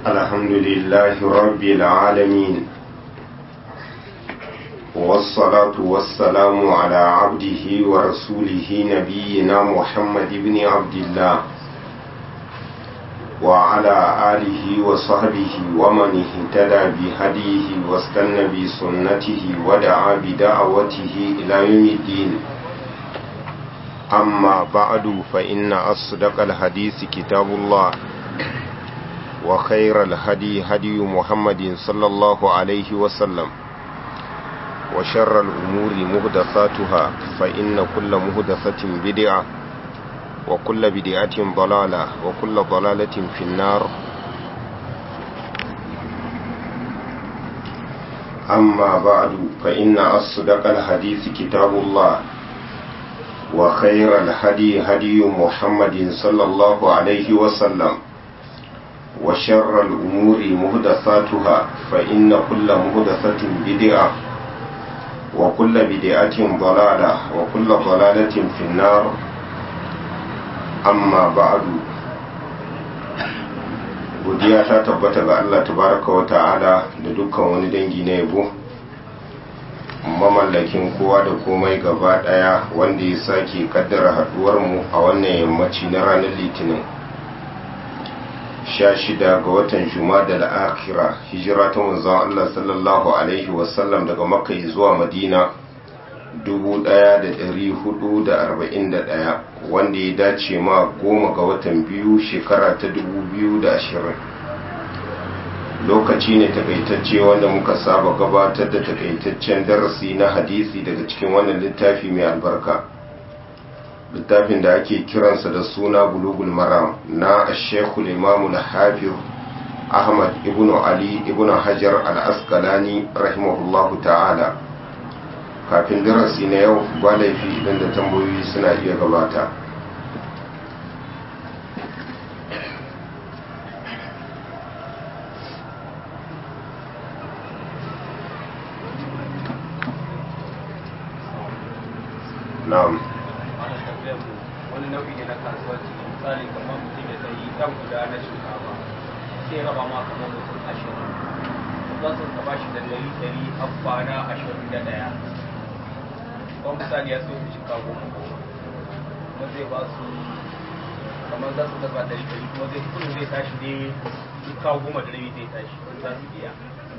الحمد لله رب العالمين والصلاة والسلام على عبده ورسوله نبينا محمد بن عبد الله وعلى آله وصحبه ومن اهتدى بهديه واستنى بسنته ودعا بدعوته إلى يوم الدين أما بعد فإن أصدق الحديث كتاب الله وخير الهدي هدي محمد صلى الله عليه وسلم وشر الأمور محدثاتها فإن كل محدثة بدعة وكل بدعة ضلالة وكل ضلالة في النار. أما بعد فإن أصدق الحديث كتاب الله وخير الهدي هدي محمد صلى الله عليه وسلم وشر الأمور محدثاتها فإن كل محدثة بدعة وكل بدعة ضلالة وكل ضلالة في النار. amma ba'adu, godiya ta tabbata ga Allah tabaraka wa ta'ala da dukkan wani dangi na yabo, mamallakin kowa da komai gaba daya wanda ya sake kaddara haduwar mu a wannan yammaci na ranar litinin 16 ga watan Jumada al-Akhira, hijira ta manzon Allah sallallahu alaihi wasallam daga Makka zuwa Madina 1441 wanda ya dace ma 10 ga watan biyu shekara ta 2020. Lokaci ne takaitacce wanda muka saba gabatar da takaitaccen darasi na hadisi daga cikin wannan littafi mai albarka, littafin da ake kiransa da suna Bulugul Maram na Sheikhul Imam al-Hafiz Ahmad ibn Ali ibn Hajar al-Asqalani rahimahullahu ta'ala. Kafin darasi na yau ba laifi idan da tambayoyi suna iya gabata. Na'am. Wani nau'i ne na kasuwanci, misali kamar mutum ya sayi ɗan guda na shinkafa sai raba ma kamar mutum 20, za su ka bashi da 100 a kwana 21. Wani misali ya so su cika 10 kuma zai ba su kamar za su daga 100 kuma zai kudin zai tashi ne cika 10 da rabi zai tashi wani za su biya.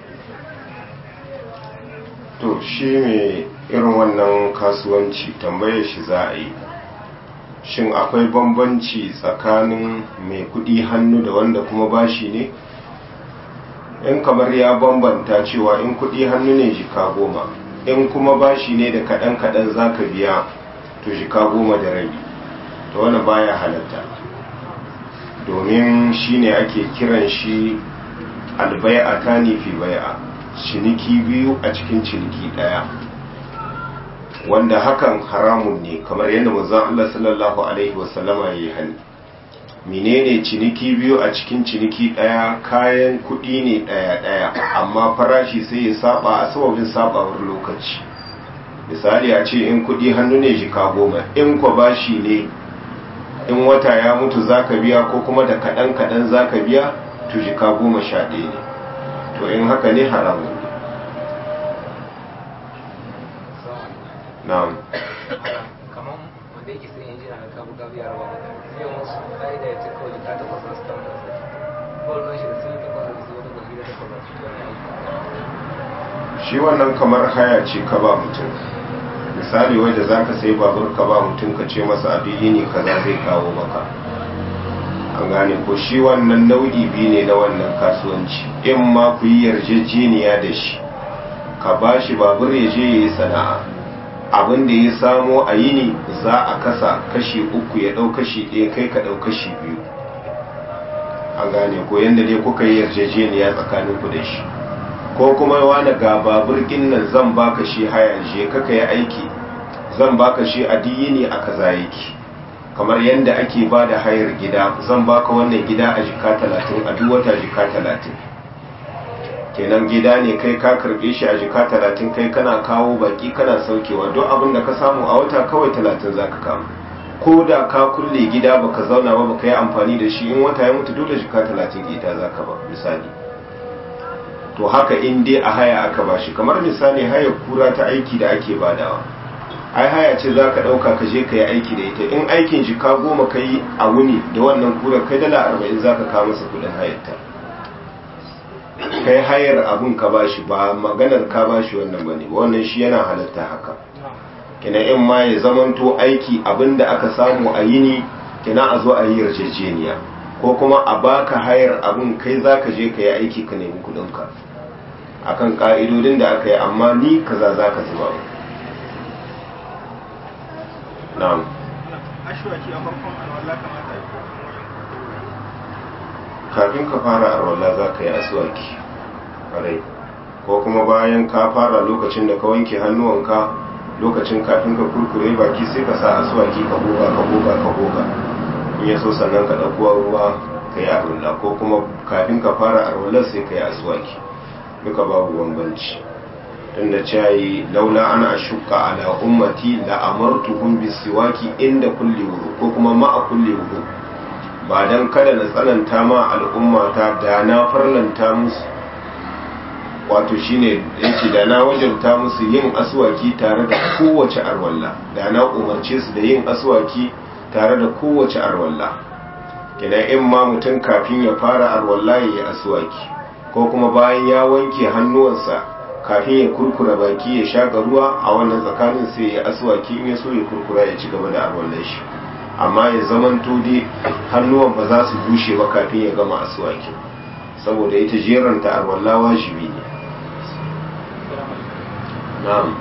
To shi mai irin wannan kasuwanci tambayar shi za a yi, shin akwai bambanci tsakanin mai kudi hannu da wanda kuma bashi ne? In kamar ya bambanta cewa in kudi hannu ne jika 10, in kuma bashi ne da kaɗan-kaɗan za ka biya to jika 10 da rabi, to wani baya halatta, domin shi ne ake kiran shi albai'a ta fi bai'a, ciniki biyu a cikin ciniki ɗaya, wanda hakan haramun ne kamar yadda manzon Allah sallallahu alaihi wasallama yayi hani. Menene ciniki biyu a cikin ciniki ɗaya? Kayan kuɗi ne ɗaya amma farashi sai ya saba a sababin sabawar lokaci. Misali a ce in kuɗi hannu ne jika 10, in kwa bashi ne in wata ya mutu zaka biya ko kuma da kaɗan zaka biya to jika 11 ne, to in haka ne haramun ne. Na'am. Kamar wanda yake sai yin jina na kabu gabi ya raba mutane zai wasu ƙa'ida ya ce kawai jika 8 za su tamu da sai kawai shi da sun yi 8 da su wata kwashi da 8 shi wannan kamar haya ce ka ba mutum, misali wanda za ka sai babur ka ba mutum ka ce masa abin yini kaza zai kawo maka, an gane ko? Shi wannan nau'i biyu ne na wannan kasuwanci, in ma ku yi yarjejeniya da shi ka ba shi babur ya je ya yi sana'a, abin da ya samo a yini za a kasa kashi 3 ya ɗau kashi 1 kai ka ɗau kashi 2, an gane ko? Yanda dai kuka yi yarjejeniya tsakaninku da shi, ko kuma wani ga babur nan zan baka shi haya je kaka yi aiki, zan baka shi a diyini a kaza yake, kamar yadda ake ba da hayar gida, zan baka wannan gida a jika 30 a duk wata jika 30, kenan gida ne kai ka karbe shi a jika 30, kai kana kawo baki kana saukewa, duk abin da ka samu a wata kawai 30 zaka kama, ko da ka kulle gida baka zauna ba baka yi amfani da shi in wata ya mutu dole jika 30 ita za ka ba misali. To haka in dai a haya aka bashi, kamar misali haya kura ta aiki da ake badawa, ai haya ce za ka ɗauka ka je ka yi aiki da ita, in aikin jika 10 ka yi a wuni da wannan kurar kai $40 za ka kawo masa kudin hayarta, kai hayar abun ka bashi ba maganar ka bashi wannan bane, wannan shi yana halatta haka. Kina in ma ya zamanto aiki abinda aka samu a yini kina a zo a yi yarjejeniya, ko kuma a baka hayar abun kai zaka je ka yi aiki ka nemi kudinka akan ka'idodin da aka yi, amma ni kaza zaka zuba. Na'am. Ashwaki a farkon alwala kamata kafin ka fara alwala zaka yi aswaki kare, ko kuma bayan ka fara lokacin da ka wanke hannuwanka, lokacin kafin ka kurkure baki sai ka sa aswaki ka goga in yaso sannan ka ɗauko ruwa ka yi arwala, ko kuma kafin ka fara arwala sai ka yi aswaki, duka babu bambanci. tunda cayi laula ana ashukka ala ummati la amartuhum bisiwaki inda kulli wudu, ko kuma ma'a kulli wudu, ba dan kada na tsananta ma al'ummata da na farlanta musu, wato shine yake da na wajabta musu yin aswaki tare da kowace arwalla, da na umarce su da yin aswaki tare da kowace arwalla. Kina in ma mutum kafin ya fara arwalla ya yi aswaki, ko kuma bayan ya wanke hannuwansa kafin ya kurkura baki ya shaƙa ruwa, a wannan tsakanin sai ya aswaki, in ya so ya kurkura ya ci gaba da arwallar shi, amma ya zamanto dai hannuwan ba za su bushe ba kafin ya gama aswaki, saboda ita jeranta arwalla wajibi ne. Na'am.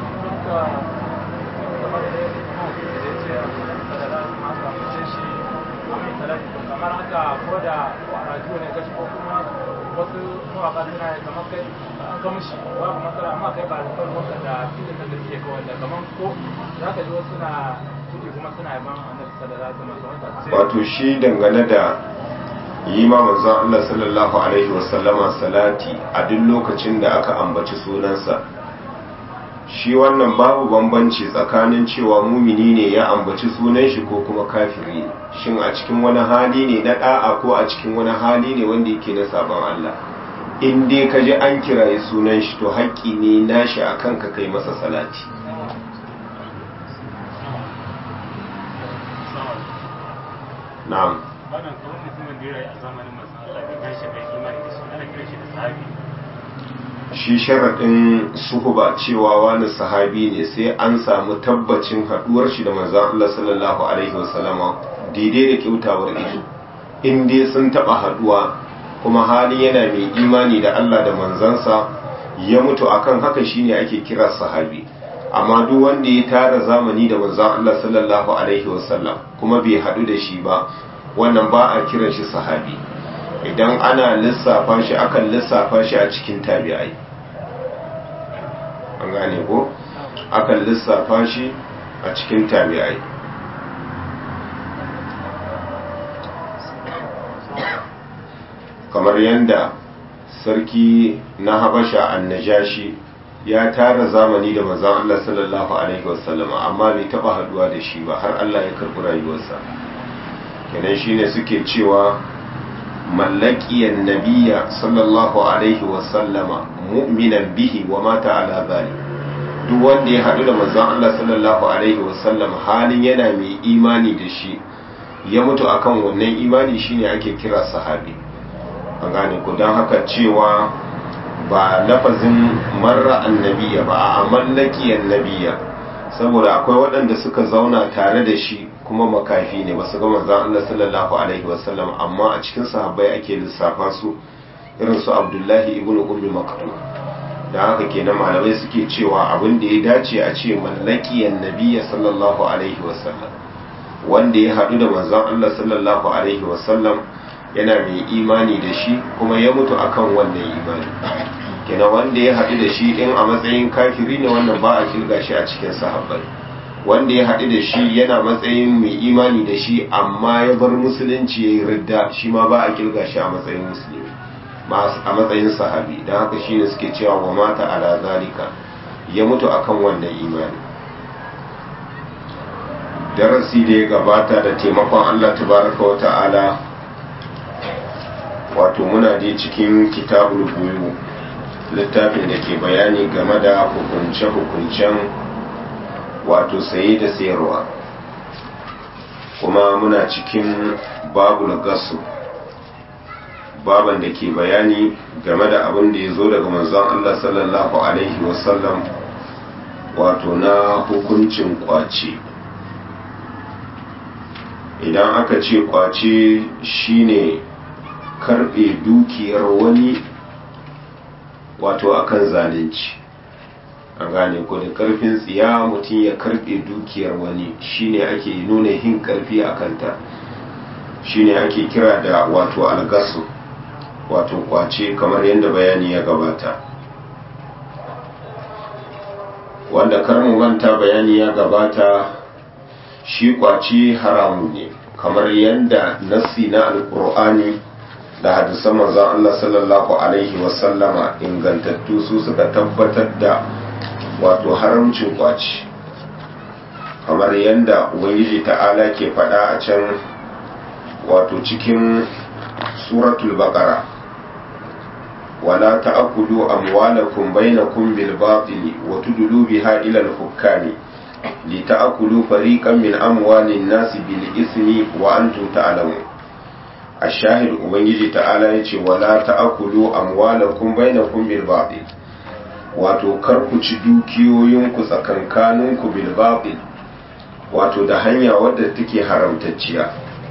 kamar haka ko da rajiyo ne gashi ko kuma wasu mawaka suna yi kamar kai an ga mushi babu matsala, amma kai ba alfar wata da filin da suke kawai da kamar ko za ka ji wasu suna tuki kuma suna yaban annabi sallallahu alaihi wasallam. Wato shi dangane da yi ma manzon Allah sallallahu alaihi wasallama salati a duk lokacin da aka ambaci sunansa, shi wannan babu bambanci tsakanin cewa mumini ne ya ambaci sunan shi ko kuma kafiri ne, shin a cikin wani hali ne na da'a ko a cikin wani hali ne wanda yake na sabon Allah, in dai ka ji an kiraye sunan shi to haƙƙi ne nashi akan ka kai masa salati. Na'am. wannan kawai mutumin da ya rayu a zamanin masu Allah bai tashi bai imani da shi ana kira shi da sahabi. Shi sharaɗin suhuba cewa wani sahabi ne sai an samu tabbacin haɗuwar shi da manzon Allah sallallahu alaihi wasallama daidai da kyautawar ido, in dai sun taɓa haɗuwa kuma halin yana mai imani da Allah da manzansa ya mutu akan haka shine ake kira sahabi. Amma duk wanda ya tara zamani da manzon Allah sallallahu alaihi wasallam kuma bai haɗu da shi ba, wannan ba a kiran shi sahabi. Idan ana lissafa shi akan lissafa shi a cikin tabi'ai, an gane ko akan lissafa shi a cikin tabi'ai. Kamar yadda sarki na Habasha Annajashi ya tara zamani da manzon Allah sallallahu alaihi wasallam amma bai taba haduwa da shi ba har Allah ya karbi rayuwarsa. Kenan shine suke cewa mallakiyan nabiyya sallallahu alaihi wasallama mu'minan bihi wa mata ala zalik, duk wanda ya hadu da manzon Allah sallallahu alaihi wasallam halin yana mai imani da shi ya mutu akan wannan imani shine ake kira sahabi. An gane ku, don haka cewa ba lafazin marra annabiya ba a mallakiyan nabiya, saboda akwai waɗanda suka zauna tare da shi kuma makafi ne ba su ga manzon Allah sallallahu alaihi wasallam, amma a cikin sahabbai ake lissafa su, irin su Abdullahi ibn Ummi Maktum. Da haka kenan malamai suke cewa abin da ya dace a ce mallakiyan nabiya sallallahu alaihi wasallam, wanda ya haɗu da manzon Allah sallallahu alaihi wasallam yana mai imani da shi kuma ya mutu akan wannan imani. Kenan wanda ya haɗu da shi in a matsayin kafiri ne, wannan ba a kirga shi a cikin sahabbai. Wanda ya haɗu da shi yana matsayin mai imani da shi amma ya bar musulunci ya yi ridda, shi ma ba a kirga shi a matsayin musulmi, a matsayin sahabi. don haka shi ne suke cewa wa mata ala zalika, ya mutu akan wannan imani. darasi da ya gabata da taimakon Allah tabaraka wa ta'ala wato muna dai cikin kitabul buyu, littafin da ke bayani game da hukunce-hukuncen wato saye da sayarwa, kuma muna cikin babul gasu, baban da ke bayani game da abin da ya zo daga manzon Allah sallallahu alaihi wasallam wato na hukuncin kwace. Idan aka ce kwace shine karbe dukiyar wani wato akan zalunci, an gane ko da karfin tsiya mutum ya karbe dukiyar wani shine ake nuna hin karfi a kanta, shine ake kira da wato algasu, wato kwace, kamar yadda bayani ya gabata. Wanda karmu manta bayani ya gabata, shi kwace haramu ne, kamar yadda nassi na alkur'ani da hadisan manzon Allah sallallahu alaihi wasallama ingantattu su suka tabbatar da wato haramcin kwace, kamar yadda ubangiji ta'ala ke faɗa a can wato cikin suratul baqara, wala ta'kulu amwalakum bainakum bil batili wa tudlu biha ila al hukami lita'kulu fariqan min amwalin nasi bil ismi wa antum ta'lamun. ashahid ubangiji ta'ala yace wala ta'kulu amwalakum bainakum bil batil, wato kar ku ci dukiyoyinku tsakankaninku bil batil, wato da hanya wadda take haramtacciya.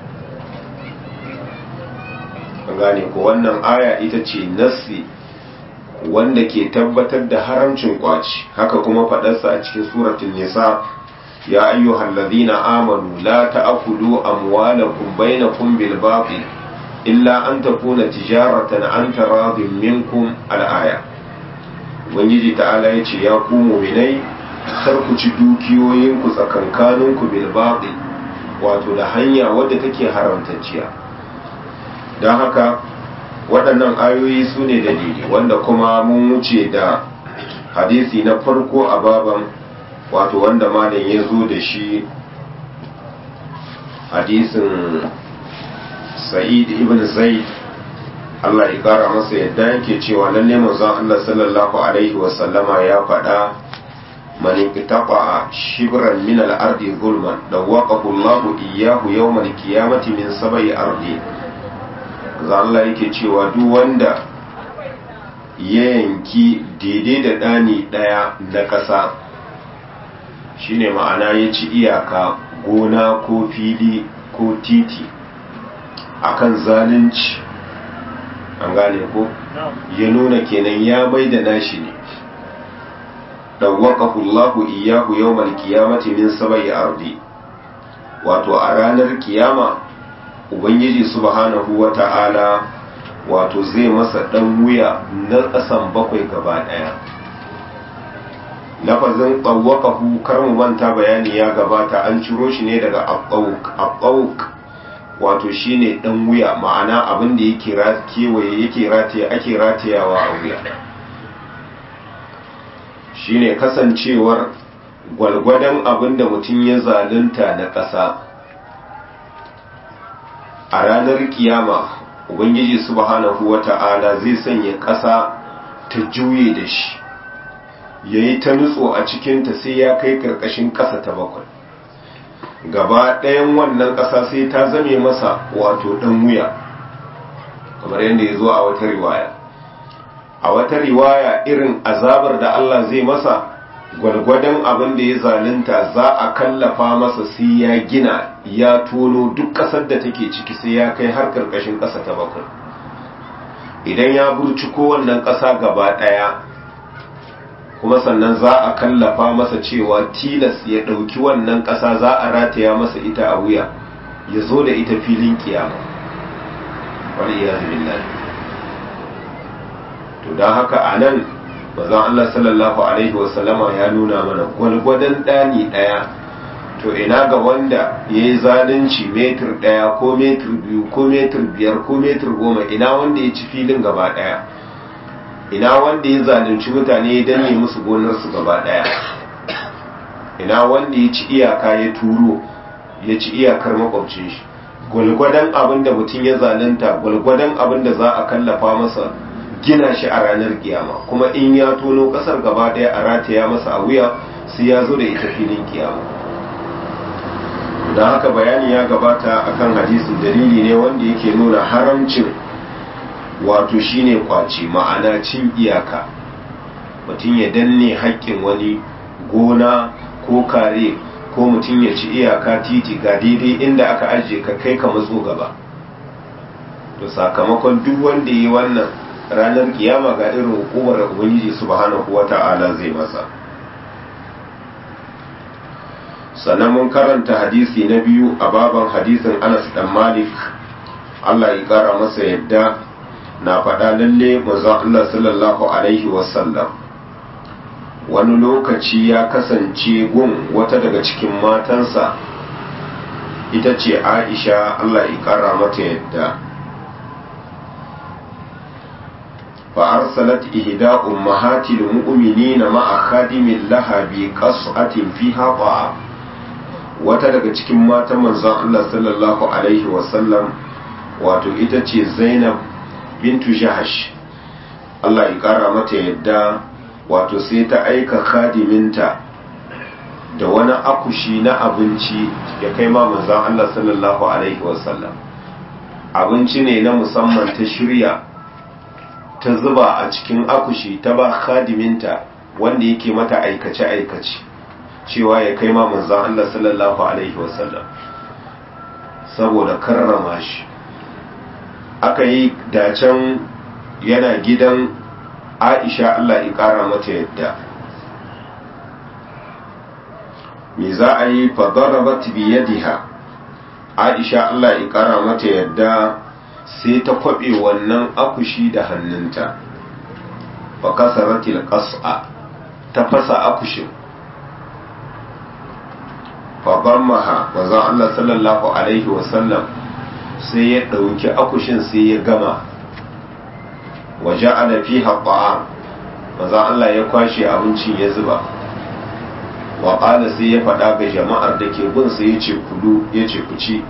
gane ko wannan aya ita ce nassi wanda ke tabbatar da haramcin kwaci. Haka kuma fadarsa a cikin suratul nisa, ya ayyuhal ladhina amanu la ta'kulu amwalakum bainakum bil batil illa an takuna tijaratan an taradin minkum al-aya. ubangiji ta'ala yace ya ku mu'minai, kar ku ci dukiyoyinku tsakankaninku bil batil, wato da hanya wadda take haramtacciya. don haka waɗannan ayoyi su ne dalili, wanda kuma mun wuce da hadisi na farko a baban, wato wanda malam ya zo da shi, hadisin sa'id ibn zaid Allah ya kara masa yadda yake cewa lalle manzon Allah sallallahu alaihi wasallama ya faɗa, man iqtaqa shibran min al-ardi zulman dawaqahu Allahu iyyahu yawm al-qiyamati min sab'i ardi. Allah yake cewa duk wanda ya yanki daidai da ɗani ɗaya na ƙasa, shine ma'ana ya ci iyaka gona ko fili ko titi akan zalunci, an gane ko ya nuna kenan ya bai da nashi ne, dawwaqahu Allahu iyyahu yawmal qiyamati min sab'i ardi, wato a ranar kiyama ubangiji subhanahu wata'ala wato zai masa dan wuya na ƙasan bakwai gaba ɗaya. lafazin tsawwakahu, kar mu manta bayani ya gabata, an ciro shi ne daga abbawuk, wato shine dan wuya, ma'ana abin da yake kewaye ake ratayawa a wuya, shine kasancewar gwalgwadon abin da mutum ya zalunta na ƙasa. a ranar kiyama ubangiji subhanahu wata'ala zai sanya ƙasa ta juye da shi, yayi ta nutso a cikinta sai ya kai ƙarƙashin ƙasa ta bakwai. gaba ɗayan wannan ƙasa sai ta zame masa wato ɗan wuya, kamar yadda ya zo a wata riwaya. a wata riwaya irin azabar da Allah zai masa, gwargwadon abin da ya zalunta za a kallafa masa sai ya gina, ya tono duk ƙasar da take ciki sai ya kai har ƙarƙashin ƙasa ta bakwai. idan ya burciko wannan ƙasa gaba ɗaya, kuma sannan za a kallafa masa cewa tilas ya ɗauki wannan ƙasa, za a rataya masa ita a wuya, ya zo da ita filin kiyama. wani ya zubi to don haka a nan bazan Allah sallallahu alaihi wasallama ya nuna mana gwalgwadon ɗani ɗaya, to ina ga wanda ya yi zalunci metir ɗaya ko metir biyu ko metir biyar ko metir goma, ina wanda ya ci filin gaba ɗaya, ina wanda ya zalunci mutane ya danne musu gonarsu gaba ɗaya, ina wanda ya ci iyaka ya turo ya ci iyakar makwabcin shi, gwalgwadon abin da mutum ya zalunta gwalgwadon abin da za a kallafa masa gina shi a ranar kiyama, kuma in ya tono kasar gaba daya a rataya masa a wuya sai ya zo da ita filin kiyama. don haka bayani ya gabata akan hadisin, dalili ne wanda yake nuna haramcin wato shine kwace, ma'ana cin iyaka, mutum ya danne haƙƙin wani gona ko kare, ko mutum ya ci iyaka titi ga daidai inda aka ajiye ka kai ka matso gaba. to sakamakon duk wanda yi wannan ranar kiyama ga irin hukumar da ubangiji subhanahu wata'ala zai masa. sannan mun karanta hadisi na biyu a baban hadisin Anas dan Malik, Allah ya kara masa yadda, na faɗa lalle manzon Allah sallallahu alaihi wasallam wani lokaci ya kasance gun wata daga cikin matansa, ita ce Aisha, Allah ya kara mata yadda. فأرسلت إحدى أمهات المؤمنين مع خادم لها بقصعة فيها طعام. wata daga cikin matan manzon Allah sallallahu alaihi wasallam wato ita ce Zainab bintu Jahash, Allah ya kara mata yadda, wato sai ta aika khadiminta da wani akushi na abinci ya kai ma manzon Allah sallallahu alaihi wasallam. abinci ne na musamman ta shirya ta zuba a cikin akushi ta ba khadiminta wanda yake mata aikace-aikace cewa ya kai ma manzon Allah sallallahu alaihi wasallam saboda karrama shi. aka yi dacen yana gidan Aisha, Allah ya kara mata yadda. me za a yi fa darabat bi yadiha, Aisha Allah ya kara mata yadda sai ta kwabe wannan akushi da hannunta, fa kasaratil qas'a, ta fasa akushin, fa bammaha, manzo Allah sallallahu alaihi wasallam sai ya dauki akushin sai ya gama, wa ja'ala fiha ta'am, manzo Allah ya kwashe abincin ya zuba, wa qala sai ya faɗa ga jama'ar da ke bin sai yace kulu, yace ku ci.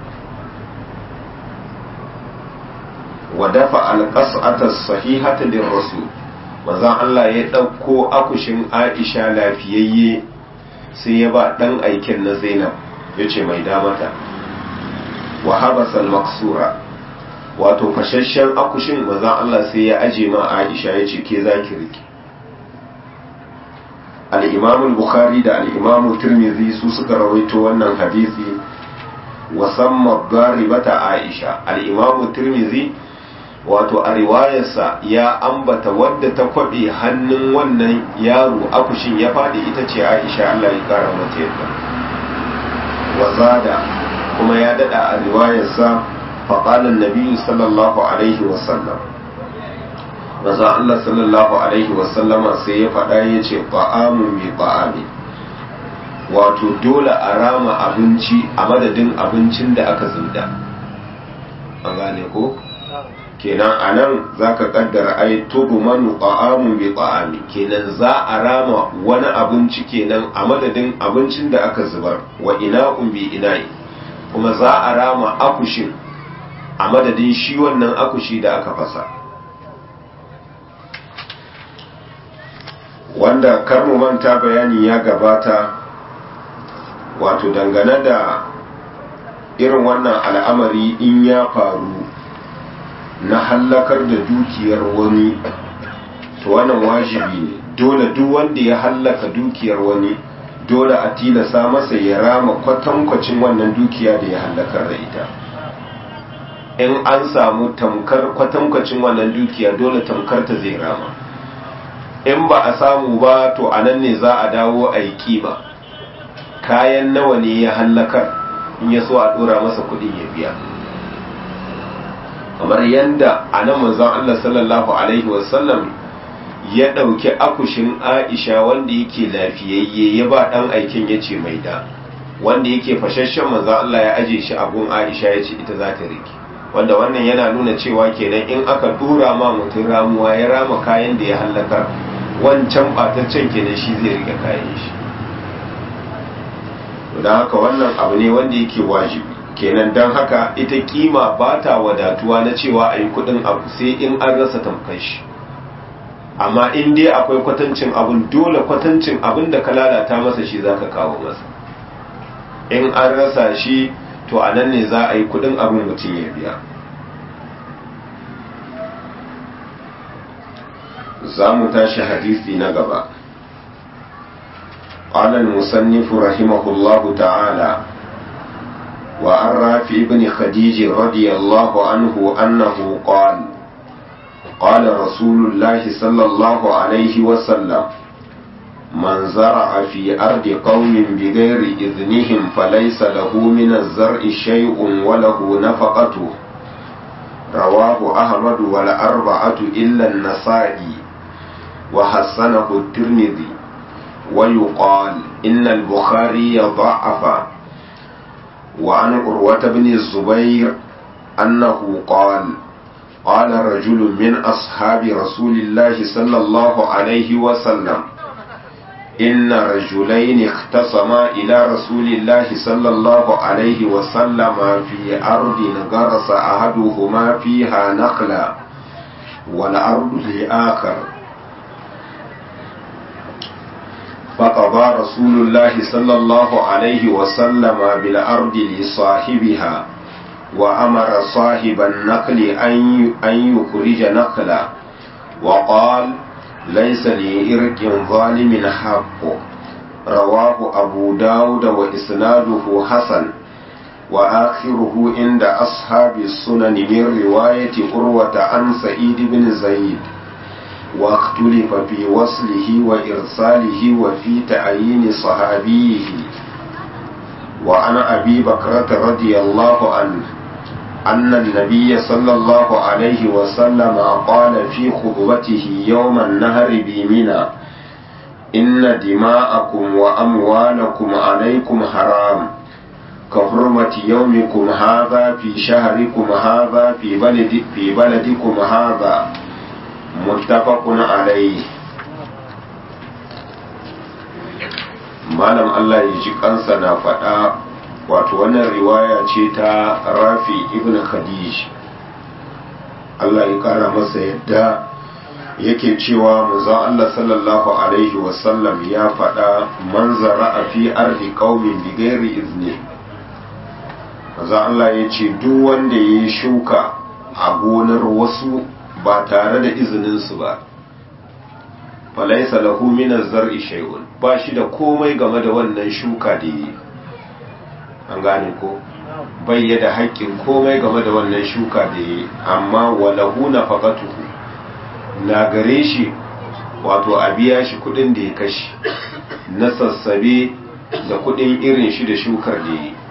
wa dafa alqas'ata as-sahihata lirrasul, manzon Allah ya dauko akushin Aisha lafiyayye sai ya ba dan aikin na Zainab, yace mai da mata. wa habasa al-maqsura, wato fashashshen akushin manzon Allah sai ya aje ma Aisha yace ke zaki riki. al-Imam al-Bukhari da al-Imam Tirmidhi su suka rawaito wannan hadisi, wa samma daribata Aisha. al-Imam Tirmidhi wato a riwayarsa ya ambata wadda ta kwabe hannun wannan yaro akushin ya fadi ita ce Aisha, Allah ya kara mata yadda. wazada kuma ya dada a riwayarsa faqalan nabiyyu sallallahu alaihi wasallam, maza Allah sallallahu alaihi wasallama sai ya faɗa ya ce ta'amun bi ta'ami, wato dole a rama abinci a madadin abincin da aka zubda. an gane ko? kenan a nan za ka kaddara ai tubumanu ta'amun bi ta'ami, kenan za a rama wani abinci kenan a madadin abincin da aka zubar, wa ina'un bi ina'i, kuma za a rama akushin a madadin shi wannan akushi da aka fasa. wanda kar mu manta bayani ya gabata wato dangane da irin wannan al'amari in ya faru na hallakar da dukiyar wani, to wannan wajibi ne, dole duk wanda ya hallaka dukiyar wani dole a tilasa masa ya rama kwatankwacin wannan dukiya da ya hallakar da ita. in an samu tamkar kwatankwacin wannan dukiya dole tamkar ta zai rama. in ba a samu ba to a nan ne za a dawo a yi kima, kayan nawa ne ya hallakar, in ya so a dora masa kudin ya biya. kamar yadda a nan manzon Allah sallallahu alaihi wasallam ya ɗauki akushin Aisha wanda yake lafiyayye ya ba ɗan aikin ya ce mai da, wanda yake fashashen manzon Allah ya aje shi abun Aisha ya ce ita za ta rike, wanda wannan yana nuna cewa kenan in aka dora ma mutum ramuwa ya rama kayan da ya hallakar, wancan ɓataccen kenan shi zai rike kayan shi. don haka wannan abu ne wanda yake wajibi kenan. don haka ita kima ba ta wadatuwa na cewa a yi kudin abu sai in an rasa tamkar shi, amma in dai akwai kwatancin abun, dole kwatancin abun da ka lalata masa shi za ka kawo masa. in an rasa shi to a nan ne za a yi kudin abin mutum ya biya. za mu tashi hadisi na gaba. قال المصنف رحمه الله تعالى: وعن رافع بن خديج رضي الله عنه أنه قال: قال رسول الله صلى الله عليه وسلم: من زرع في أرض قوم بغير إذنهم فليس له من الزرع شيء وله نفقته. رواه أحمد والأربعة إلا النسائي وحسنه الترمذي. ويقال إن البخاري ضعف. وعن عروة بن الزبير أنه قال: قال رجل من أصحاب رسول الله صلى الله عليه وسلم: إن رجلين اختصما إلى رسول الله صلى الله عليه وسلم في أرض غرس أحدهما فيها نخلا والأرض لآخر، فقضى رسول الله صلى الله عليه وسلم بالأرض لصاحبها، وأمر صاحب النخل أن يخرج نخلا، وقال: ليس لإرك ظالم حق. رواه أبو داود وإسناده حسن، وآخره عند أصحاب السنن من رواية عروة عن سعيد بن زيد، واختلف في وصله وإرساله وفي تعيين صحابيه. وعن أبي بكرة رضي الله عنه أن النبي صلى الله عليه وسلم قال في خطبته يوم النهر بمنى: إن دماءكم وأموالكم عليكم حرام كحرمة يومكم هذا في شهركم هذا في بلدكم هذا. متفق عليه. malam Allah ya ji kansa na faɗa, wato wannan riwaya ce ta Rafi ibn Khadij, Allah ya kara masa yadda, yake cewa manzon Allah sallallahu alaihi wasallam ya faɗa: man zara'a fi ardi qaumin bighairi izni. manzon Allah ya ce duk wanda ya shuka a gonar wasu ba tare da izininsu ba, falaisa lahu min az-zar'i shay'un, ba shi da komai game da wannan shuka da yi. an gane ko, bai da haƙƙin komai game da wannan shuka da yi, amma walahu nafaqatuhu, na gare shi wato a biya shi kudin da ya kashi na sassabe da kudin irin shi da shukar da yi.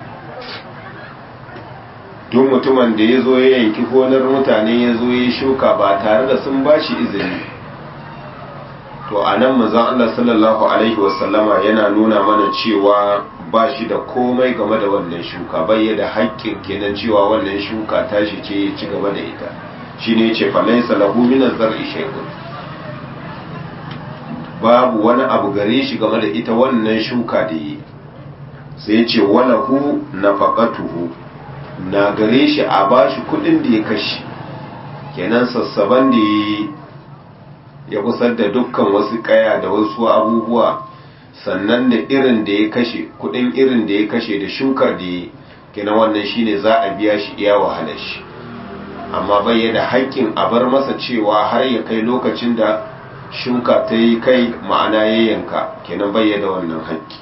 duk mutumin da ya zo ya yanki gonar mutane ya zo ya shuka ba tare da sun ba shi izini, to a nan manzon Allah sallallahu alaihi wasallama yana nuna mana cewa ba shi da komai game da wannan shuka, bai da haƙƙin kenan cewa wannan shuka tashi ce ya ci gaba da ita. shine ce falaisa lahu min az-zar'i shay'un, babu wani abu gare shi game da ita wannan shuka da yi. sai ce walahu nafaqatuhu, na gare shi a bashi kudin da ya kashi, kenan sassaban da ya kusar da dukkan wasu kaya da wasu abubuwa, sannan da irin da ya kashe, kudin irin da ya kashe da shukar da ya, kenan wannan shine za a biya shi iya wahalar shi, amma bai da haƙƙin a bar masa cewa har ya kai lokacin da shuka ta yi kai, ma'ana ya yanka, kenan bai da wannan haƙƙi.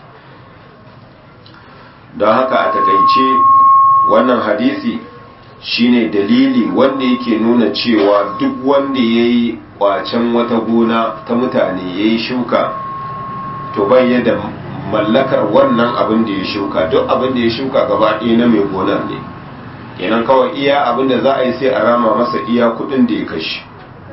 don haka a takaice wannan hadisi shine dalili wanda yake nuna cewa duk wanda ya yi kwacen wata gona ta mutane ya yi shuka, to bai da mallakar wannan abin da ya shuka. duk abin da ya shuka gaba ɗaya na mai gonar ne, kenan kawai iya abin da za a yi sai a rama masa iya kudin da ya kashe.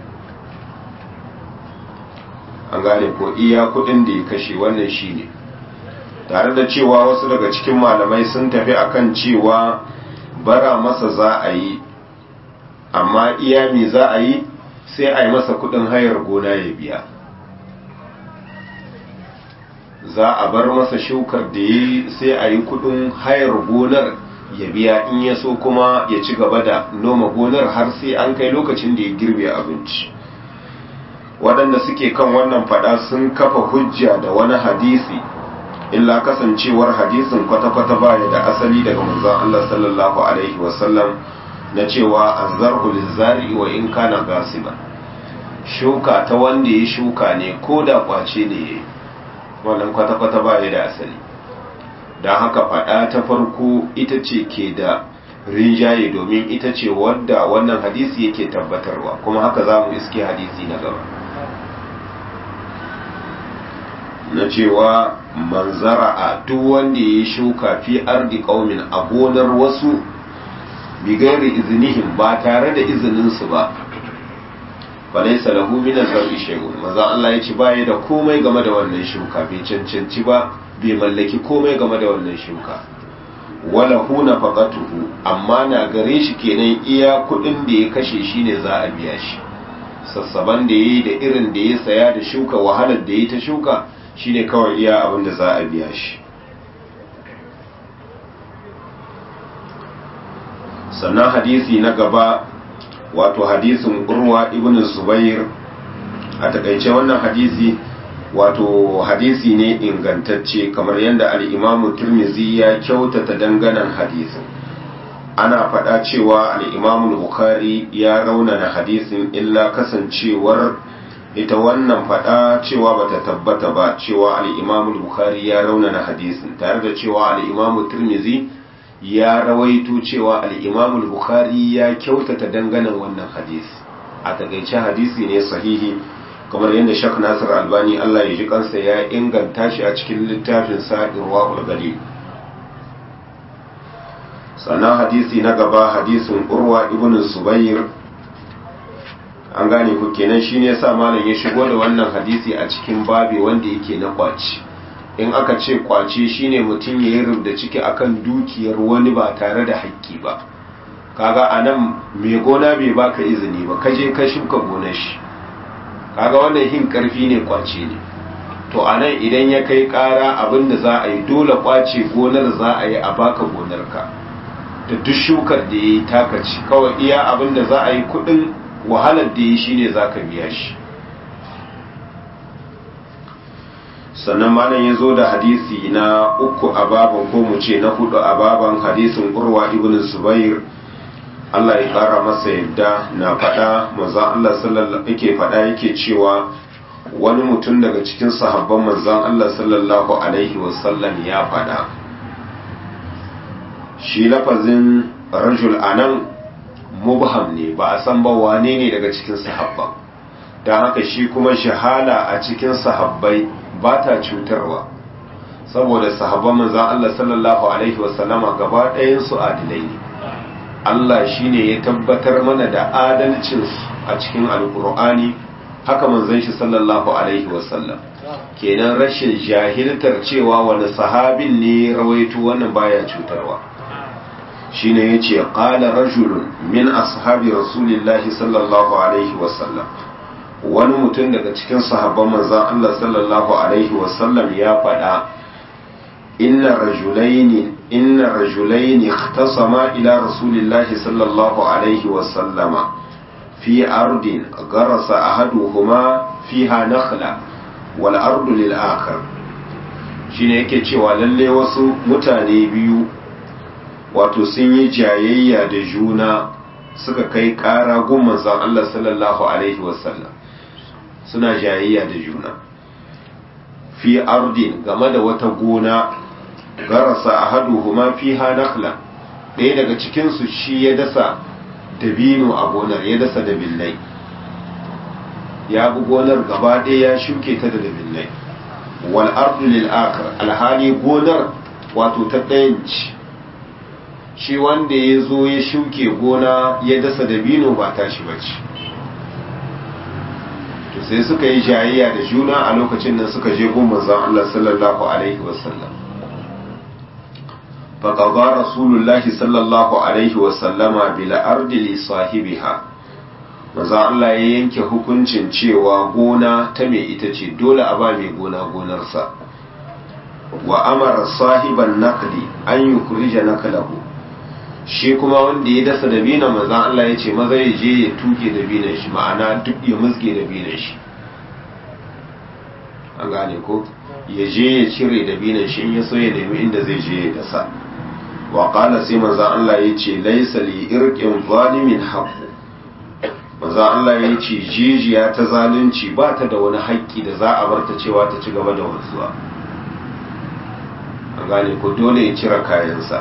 an gane ko, iya kudin da ya kashe, wannan shine. tare da cewa wasu daga cikin malamai sun tafi akan cewa bara masa za a yi, amma iya me za a yi, sai a yi masa kudin hayar gona ya biya. za a bar masa shukar da ya sai a yi kudin hayar gonar ya biya, in ya so kuma ya ci gaba da noma gonar har sai an kai lokacin da ya girbe abinci. Waɗanda suke kan wannan fada sun kafa hujja da wani hadisi, illa kasancewar hadisin kwata-kwata baya da asali daga manzon Allah sallallahu alaihi wasallam na cewa azzarhu lizari wa in kana gasiban, shuka ta wanda ya shuka ne ko da kwace ne yayi, wannan kwata-kwata baya da asali. don haka fada ta farko ita ce ke da rinjaye, domin ita ce wadda wannan hadisi yake tabbatarwa, kuma haka za mu iske hadisi na gaba na cewa manzara'a duk wanda ya shuka fi ardi qaumin a gonar wasu bigairi iznihim ba tare da izininsu ba, falaisa lahu min al-zar'i shay'un, maza Allah ya ci baya da komai game da wannan shuka, bai cancanci ba, bai mallaki komai game da wannan shuka. Wala hu nafaqatuhu, amma na gare shi kenan iya kudin da ya kashe shine za a biya shi, sassaban da yayi da irin da ya saya da shuka, wahalar da yayi ta shuka shine kawai iya abin da za a biya shi. Sannan hadisi na gaba, wato hadisin Urwa ibn Zubair, a takaice wannan hadisi wato hadisi ne ingantacce kamar yadda al-Imam Tirmidhi ya kyautata danganan hadisin. Ana faɗa cewa al-Imam Bukhari ya raunana hadisin, illa kasancewar ita wannan faɗa cewa bata tabbata ba, cewa al-Imam Bukhari ya raunana hadisin, tare da cewa al-Imam Tirmidhi ya rawaito cewa al-Imam Bukhari ya kyautata danganan wannan hadisi. A takaice hadisi ne sahihi, kamar yadda Sheikh Nasir Albani Allah ya ji kansa ya inganta shi a cikin littafin sa Irwaul Galil. Sannan hadisi na gaba, hadisin Urwa ibn Zubair, an gane ku kenan, shine yasa malam ya shigo da wannan hadisi a cikin babi wanda yake na kwaci. In aka ce kwace shine mutum ya yi rubda ciki akan dukiyar wani ba tare da haƙƙi ba. Kaga anan mai gona bai baka izini ba, kaje ka shuka gonar shi, kaga wannan hin karfi ne, kwace ne. To anan idan ya kai ƙara, abinda za a yi dole kwace gonar za a yi a baka gonarka da duk shukar da ya yi taka ci, kawai iya abinda za a yi kudin wahalar da ya yi shine za ka biya shi. Sannan malam ya zo da hadisi na uku a baban, ko mu ce na hudu a baban, hadisin Urwa ibn Zubair, Allah ya kara masa yadda, na faɗa manzon Allah sallallahu yake faɗa yake cewa wani mutum daga cikin sahabban manzon Allah sallallahu alaihi wasallam ya faɗa. Shi lafazin rajul anan mubham ne, ba a san ba wane ne daga cikin sahabban, don haka shi kuma shahala a cikin sahabbai ba ta cutarwa, saboda sahabban manzon Allah sallallahu alaihi wasallama gaba ɗayan su adilai ne. Allah shine ya tabbatar mana da adalcinsu a cikin alkur'ani, haka manzon shi sallallahu alaihi wasallam. Kenan rashin jahiltar cewa wani sahabin ne rawaito wannan baya cutarwa. Shine yace qala rajulun min ashabi rasulillahi sallallahu alaihi wasallam, wani mutum daga cikin sahabban manzon Allah sallallahu alaihi wasallam ya faɗa, inna rajulaini ikhtasama ila rasulillahi sallallahu alaihi wasallama fi ardin garasa ahaduhuma fiha nakhla wal ardu lil akhar. Shine yake cewa lalle wasu mutane biyu wato sun yi jayayya da juna, suka kai ƙara gun manzon Allah sallallahu alaihi wasallam, suna jayayya da juna fi ardin game da wata gona, garasa ahaduhuma fiha nakhla, ɗaya daga cikin su shi ya dasa dabino a gonar, ya dasa dabillai, ya bi gonar gaba ɗaya ya shuke ta da dabillai. Wal ardu lil akhar, alhali gonar wato ta ɗayan shi wanda ya zo ya shuke gona ya dasa dabino ba tashi bace. To sai suka yi jayayya da juna, a lokacin nan suka je gun manzon Allah sallallahu alaihi wasallam. فقضى رسول الله صلى الله عليه وسلم بالأرض لصاحبها, maza Allah ya yanke hukuncin cewa gona ta mai ita ce, dole a ba mai gona gonarsa. wa amara sahiban naqli an yukhrija naqlahu, shi kuma wanda ya dasa dabinan manzon Allah ya ce maza ya je ya tuke dabinan shi, ma'ana duk ya musge dabinan shi, an gane ko, ya je ya cire dabinan shi in ya so ya nemi inda zai je ya dasa. wa qala sai manzon Allah ya ce laysa li irqin zalimin haqqu, manzon Allah ya ce jijiya ta zalunci ba ta da wani haƙƙi da za a bar ta cewa ta ci gaba da wanzuwa, an gane ko, dole ya cire kayansa.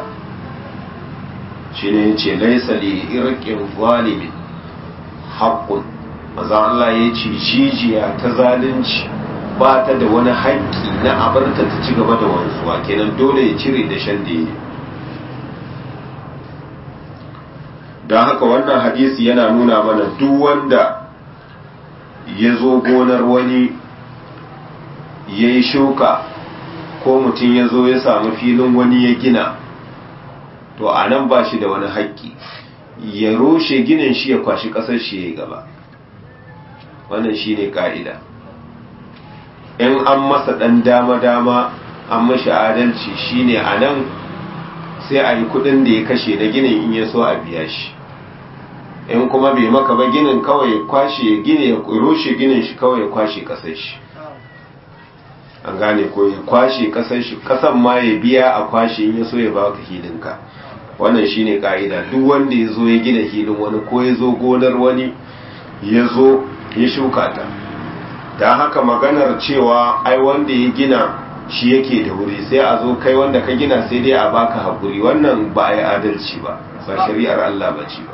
shine yace laysa li irqin zalimin haqqun, manzon Allah ya ce jijiya ta zalunci ba ta da wani haƙƙi na abarta ta ci gaba da wanzuwa, kenan dole ya cire da shan da yi. don haka wannan hadisi yana nuna mana duk wanda ya zo gonar wani ya yi shuka, ko mutum ya zo ya samu filin wani ya gina, to a nan ba shi da wani haƙƙi, ya rushe ginin shi ya kwashi ƙasar shi ya gaba. wannan shi ne ƙa'ida. in an masa ɗan dama-dama an mashi adalci, shi ne a nan sai a yi kuɗin da ya kashe na ginin in ya so a biya shi. in kuma bai maka ba ginin kawai ya kwashe ya gine ya rushe ginin shi kawai ya kwashe ƙasar shi, an gane ko, ya kwashe ƙasar shi, ƙasan ma ya biya a kwashe in ya so ya baka hilinka. wannan shine ka'ida. duk wanda ya zo ya gina hilin wani ko ya zo gonar wani ya zo ya shuka ta, don haka maganar cewa ai wanda ya gina shi yake da wuri sai a zo kai wanda ka gina sai dai a baka haƙuri, wannan ba a yi adalci ba, ba shari'ar Allah ba ce ba.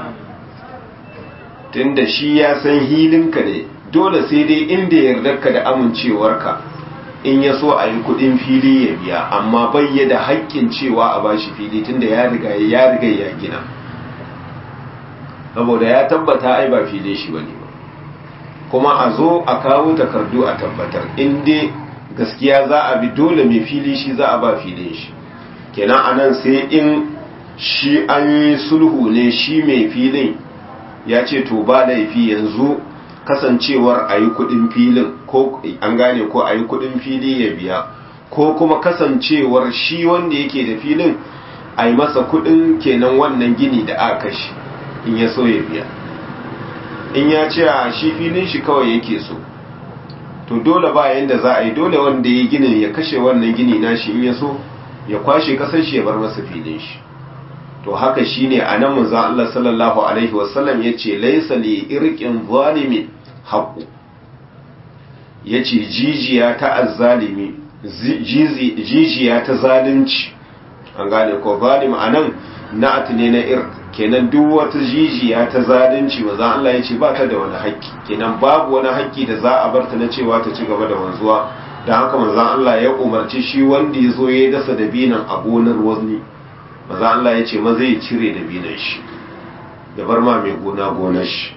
tunda shi ya san hilinka ne, dole sai dai inda yardarka da amincewarka in ya so a yi kudin fili ya biya, amma bai da haƙƙin cewa a bashi fili tunda ya riga ya gina, saboda ya tabbata ai ba filin shi bane ba. kuma a zo a kawo takardu a tabbatar, in dai gaskiya za a bi, dole mai fili shi za a ba filin shi. kenan anan sai in shi an yi sulhu ne, shi mai filin ya ce to ba laifi yanzu kasancewar a yi kudin filin, ko an gane ko a yi kudin fili ya biya, ko kuma kasancewar shi wanda yake da filin a yi masa kudin kenan wannan gini da aka kashe in ya so ya biya. in ya ce a shi filin shi kawai yake so, to dole ba yanda za a yi, dole wanda ya ginin ya kashe wannan gini nashi, in ya so ya kwashe kasar shi ya bar masa filin shi. to haka shine anan manzo Allah sallallahu alaihi wasallam yace laysa li irqin zalimin haqqu, yace jijiya ta azzalimi, jijiya ta zalunci, an gane ko, zalim anan na'at ne na irq, kenan duk wata jijiya ta zalunci manzo Allah yace ba ta da wani haƙƙi, kenan babu wani haƙƙi da za a barta na cewa ta ci gaba da wanzuwa. dan haka manzo Allah ya umarci shi wanda ya zo ya dasa dabinan a gonar wani, maza Allah ya ce maza ya cire da binan shi da bar ma mai gona gonar shi.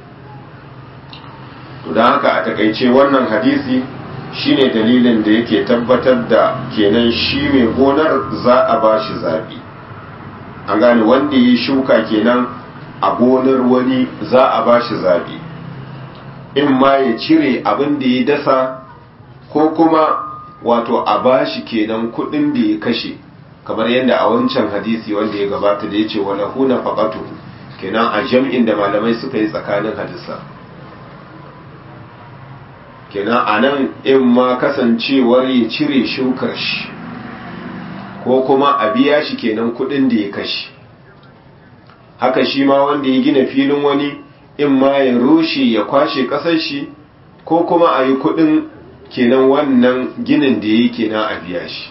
to da haka a takaice wannan hadisi shine dalilin da yake tabbatar da kenan shi mai gonar za a ba shi zaɓi, an gane, wanda ya shuka kenan a gonar wani za a ba shi zaɓi, in ma ya cire abin da ya dasa, ko kuma wato a ba shi kenan kuɗin da ya kashe, kamar yadda a wancan hadisi wanda ya gabata da ya ce wala huna faqatu, kenan a jam'in da malamai suka yi tsakanin hadisa. kenan a nan in ma kasancewar ya cire shukar shi, ko kuma a biya shi kenan kudin da ya kashe. haka shi ma wanda ya gina filin wani, in ma ya rushe ya kwashe kasar shi, ko kuma a yi kudin kenan wannan ginin da ya yi kenan a biya shi.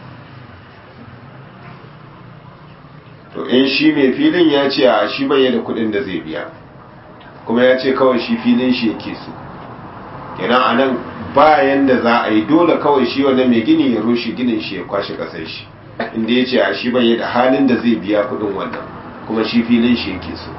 to in shi mai filin ya ce a shi bai da kudin da zai biya, kuma ya ce kawai shi filin shi yake so, kenan a nan bayan da za a yi, dole kawai shi wannan mai gini ya rushe ginin shi ya kwashe kasar shi, inda ya ce a shi bai da halin da zai biya kudin wannan, kuma shi filin shi yake so.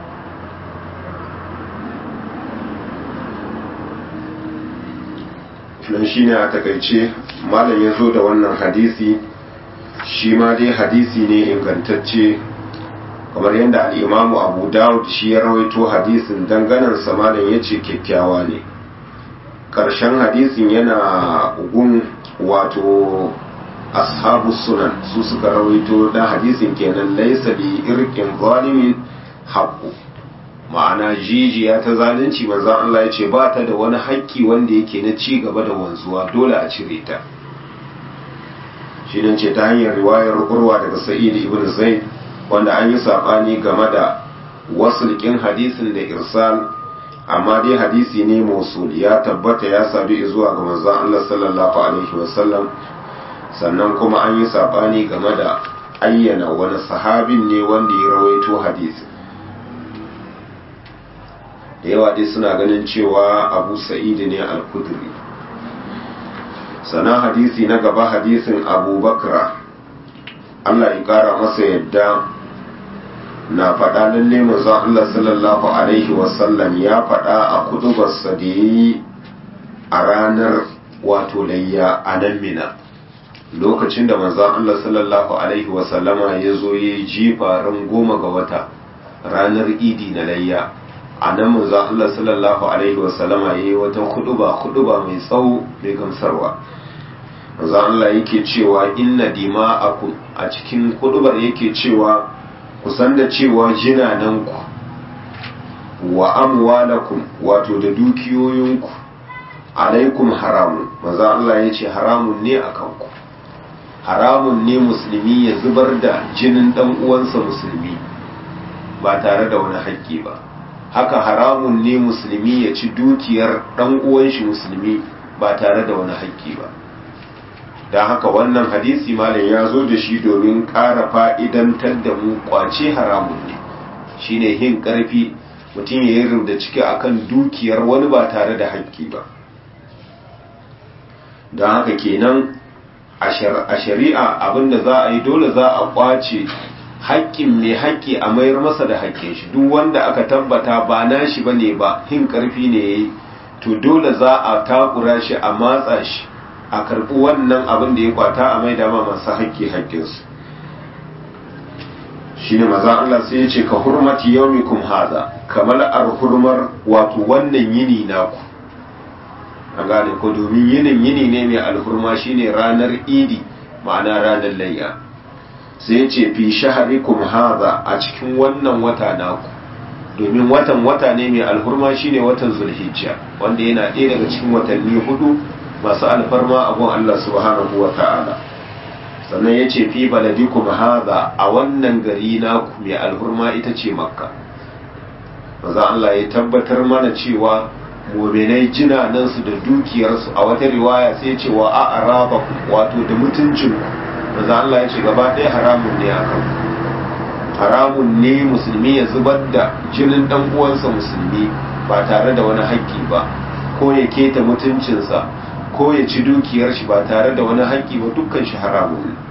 nan shi ne a takaice malam ya zo da wannan hadisi, shi ma dai hadisi ne ingantacce, kamar yadda al'imamu abu dawud shi ya rawaito hadisin, danganarsa malam ya ce kyakkyawa ne. ƙarshen hadisin yana gun wato ashabu sunan su suka rawaito dan hadisin kenan laysa bi irqin zalimin haqqu, ma'ana jijiya ta zalunci manzon Allah ya ce ba ta da wani haƙƙi wanda yake na ci gaba da wanzuwa, dole a cire ta. shi ne ce ta hanyar riwayar urwa daga sa'id ibn zaid wanda an yi sabani game da wasulkin hadisin da irsal, amma dai hadisi ne mausul ya tabbata ya sadu zuwa ga manzon Allah sallallahu alaihi wasallam. Sannan kuma an yi sabani game da ayyana wani sahabin ne wanda ya rawaito hadisi. Da yawa dai suna ganin cewa Abu Sa'id ne al-Khudri. Sannan hadisi na gaba hadisin Abu Bakra, Allah ya kara masa yadda, na faɗa lalle manzon Allah sallallahu alaihi wasallam ya faɗa a kudubarsa da yayi a ranar wato layya a nan Mina, lokacin da manzon Allah sallallahu alaihi wasallama ya zo ya yi jifa ran 10 ga wata ranar idi na layya. A nan manzon Allah sallallahu alaihi wasallama ya yi wata kuduba mai tsawo mai gamsarwa. manzon Allah yake cewa inna dima'akum, a cikin kudubar yake cewa kusan da cewa jinananku wa amwalakum, wato da dukiyoyinku, alaikum haramun. manzon Allah ya ce haramun ne a kanku, haramun ne musulmi ya zubar da jinin dan uwansa musulmi ba tare da wani haƙƙi ba. Haka haramun ne musulmi ya ci dukiyar dan uwan shi musulmi ba tare da wani haƙƙi ba. don haka wannan hadisi malam ya zo da shi domin ƙara fa'idantar da mu ƙwace haramun ne, shine yin ƙarfi mutum ya yi rubda ciki akan dukiyar wani ba tare da haƙƙi ba. don haka kenan a shari'a abinda za a yi dole za a ƙwace haƙƙin mai haƙƙi a mayar masa da haƙƙin shi. Duk wanda aka tabbata ba nashi bane ba, yin ƙarfi ne yayi, to dole za a takura shi a matsa shi a karɓi wannan abin da ya kwata a maida ma masu haƙƙi haƙƙinsu. shi ne maza Allah sai ya ce ka hurmati yaumikum haza, kamar hurmar wato wannan yini naku. a gane ko domin yini ne mai alhurma, shine ranar idi, ma'ana ranar layya. sai ya ce fi shaharikum haza, a cikin wannan wata naku, domin wata ne mai alhurma, shine watan zulhijja, wanda yana ɗaya daga cikin watanni 4 masu alfarma abun Allah subhanahu wa ta'ala. sannan ya ce fi baladikum haza, a wannan gari naku mai alhurma ita ce makka. maza Allah ya tabbatar mana cewa mu'minai jinanansu da dukiyarsu, a wata riwaya sai ya ce wa a'rabakum, wato da mutuncinku. maza Allah ya ce gaba ɗaya haramun ne akan, haramun ne musulmi ya zubar da jinin dan uwansa musulmi ba tare da wani haƙƙi ba, ko ya keta mutuncinsa, ko ya ci dukiyar shi ba tare da wani haƙƙi ba, dukkan shi haramun ne.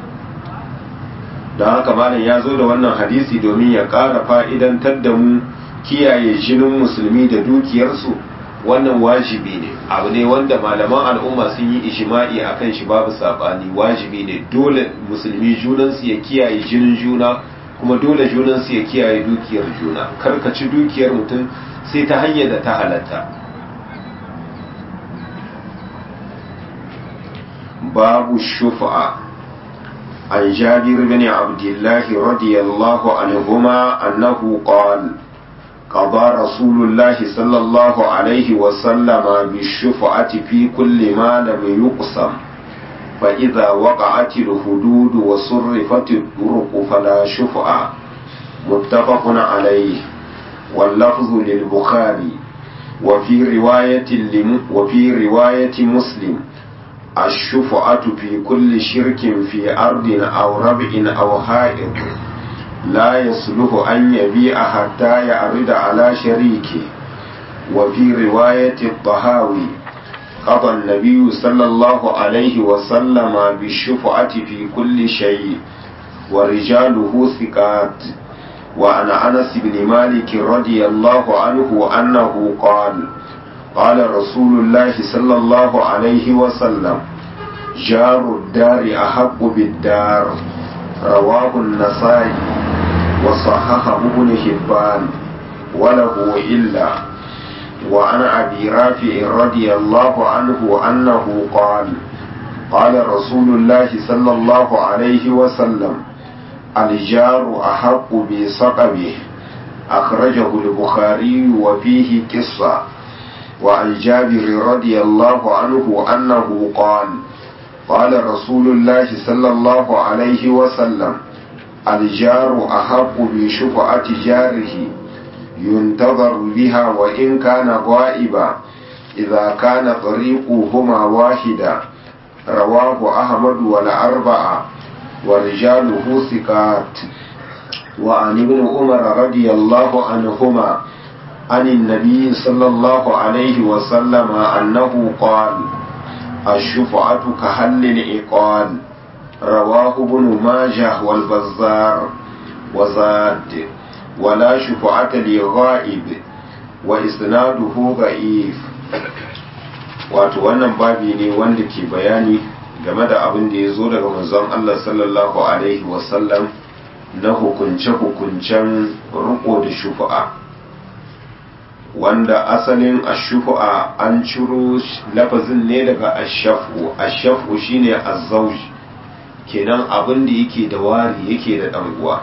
don haka malam ya zo da wannan hadisi domin ya ƙara fa'idantar da mu kiyaye jinin musulmi da dukiyarsu. wannan wajibi ne, abu ne wanda malaman al'umma sun yi ijma'i akan shi, babu sabani, wajibi ne, dole musulmi junansu ya kiyaye jinin juna, kuma dole junansu ya kiyaye dukiyar juna. karkaci dukiyar mutum sai ta hanyar da ta halatta. babu shufa'a. an jabir bin abdullah radiyallahu anhuma annahu qala قضى رسول الله صلى الله عليه وسلم بالشفعة في كل ما لم يقسم، فإذا وقعت الحدود وصرفت الطرق فلا شفعة. متفق عليه، واللفظ للبخاري. وفي رواية مسلم الشفعة في كل شرك في أرض أو ربع أو حائط لا يصلح أن يبيع حتى يعرض على شريكه. وفي رواية الطهاوي قضى النبي صلى الله عليه وسلم بالشفعة في كل شيء ورجاله ثقات. وعن أنس بن مالك رضي الله عنه أنه قال قال رسول الله صلى الله عليه وسلم جار الدار أحق بالدار. رواه النسائي وصححه ابن حبان وله إلا. وعن أبي رافع رضي الله عنه أنه قال قال رسول الله صلى الله عليه وسلم الجار أحق بصقبه أخرجه البخاري وفيه قصة. وعن جابر رضي الله عنه أنه قال قال رسول الله صلى الله عليه وسلم الجار أحق بشفعة جاره ينتظر بها وإن كان غائبا إذا كان طريقهما واحدا. رواه أحمد والأربعة ورجاله ثقات. وعن ابن عمر رضي الله عنهما عن النبي صلى الله عليه وسلم أنه قال الشفعة كحل العقال. رواه ابن ماجه والبزار. وزاد ولا شفعة لغائب وإسناده ضعيف. wato wannan babi ne wanda ke bayani game da abin da ya zo daga manzon Allah sallallahu alaihi wasallam na hukunce-hukuncen riko da shufa'a, wanda asalin ashufa'a an ciro lafazin ne daga ashafu. Ashafu shine azzauj, kenan abin da yake da wari yake da dan uwa.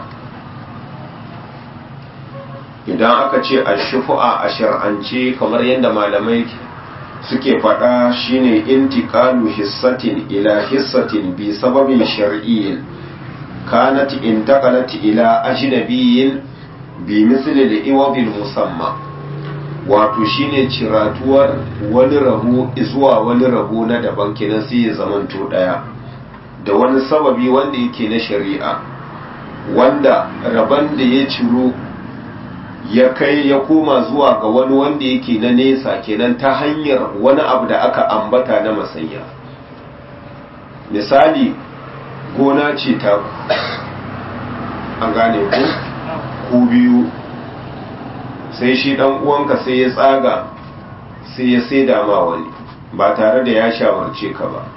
Idan aka ce ashufa'a a shar'ance kamar yadda malamai suke faɗa shine intiqalu hissatin ila hissatin bi sababin shar'iyyin kanat intaqalat ila ajnabiyyin bi misli al-iwadil musamma. wato shine ciratuwar wani rabo zuwa wani rabo na daban, kenan sai ya zamanto daya da wani sababi wanda yake na shari'a, wanda rabon da ya ciro ya kai ya koma zuwa ga wani wanda yake na nesa, kenan ta hanyar wani abu da aka ambata na masanya. misali gona ce ta an gane ku biyu, sai shi dan uwanka sai ya tsaga sai ya saida ma wani ba tare da ya shawarce ka ba.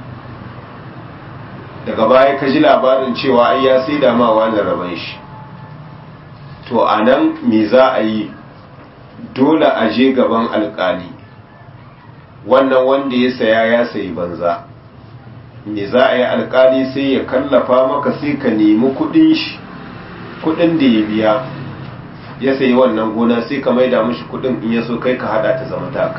daga baya ka ji labarin cewa ai ya saida ma wani raban shi, to a nan me za a yi? dole a je gaban alkali. wannan wanda ya saya ya sayi banza, me za a yi? alkali sai ya kallafa maka sai ka nemi kudin da ya biya ya sayi wannan gona, sai ka maida mishi kudin, in ya so kai ka hada ta zama taka.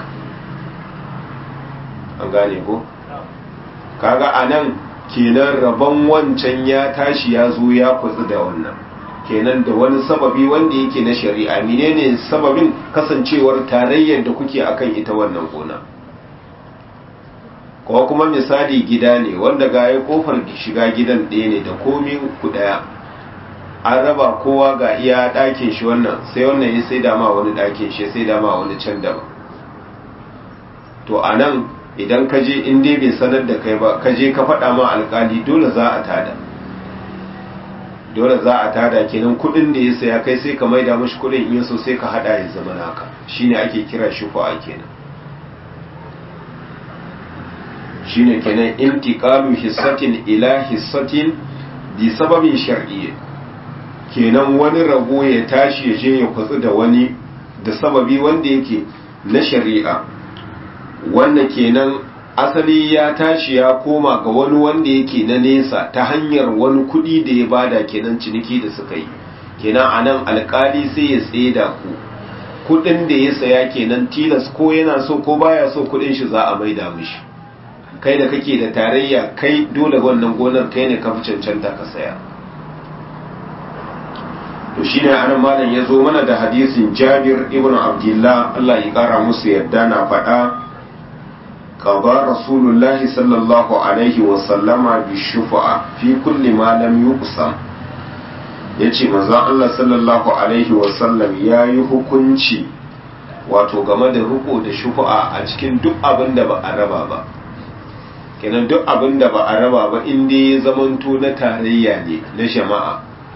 an gane ko? kaga a nan kenan rabon wancan ya tashi ya zo ya kutsu da wannan, kenan da wani sababi wanda yake na shari'a. menene sababin? kasancewar tarayyar da kuke akan ita wannan gona. ko kuma misali gida ne wanda ga ya kofar shiga gidan ɗaya ne da komi ku ɗaya, an raba kowa ga iya ɗakin shi, wannan sai wannan ya sai dama wani ɗakin shi sai dama wani can daban. to a nan idan ka je in dai bai sanar da kai ba, ka je ka faɗa ma alƙali, dole za a tada kenan kudin da ya saya kai sai ka maida mashi kudin, in yaso sai ka hada ya zama naka. shine ake kira shufa'a kenan. shine kenan intiqalu hissatin ila hissatin bi sababin shar'iyyin, kenan wani rabo ya tashi ya je ya kwatsu da wani da sababi wanda yake na shari'a, wanda kenan asali ya tashi ya koma ga wani wanda yake na nesa ta hanyar wani kudi da ya bada, kenan ciniki da suka yi. kenan anan alkali sai ya tseda ku kudin da ya saya, kenan tilas ko yana so ko baya so kudin shi za a maida mishi. kai da kake da tarayya, kai dole wannan gonar kai ne ka fi cancanta ka saya. to shine anan malam ya zo mana da hadisin Jabir ibn Abdullah, Allah ya kara musu yadda, na faɗa قضى رسول الله صلى الله عليه وسلم بالشفعة في كل ما لم يقسم. yace manzon Allah sallallahu alaihi wasallam yayi hukunci wato game da riko da shufa'a a cikin duk abin da ba a raba ba. kenan duk abin da ba a raba ba in dai ya zamanto na tarayya ne na jama'a,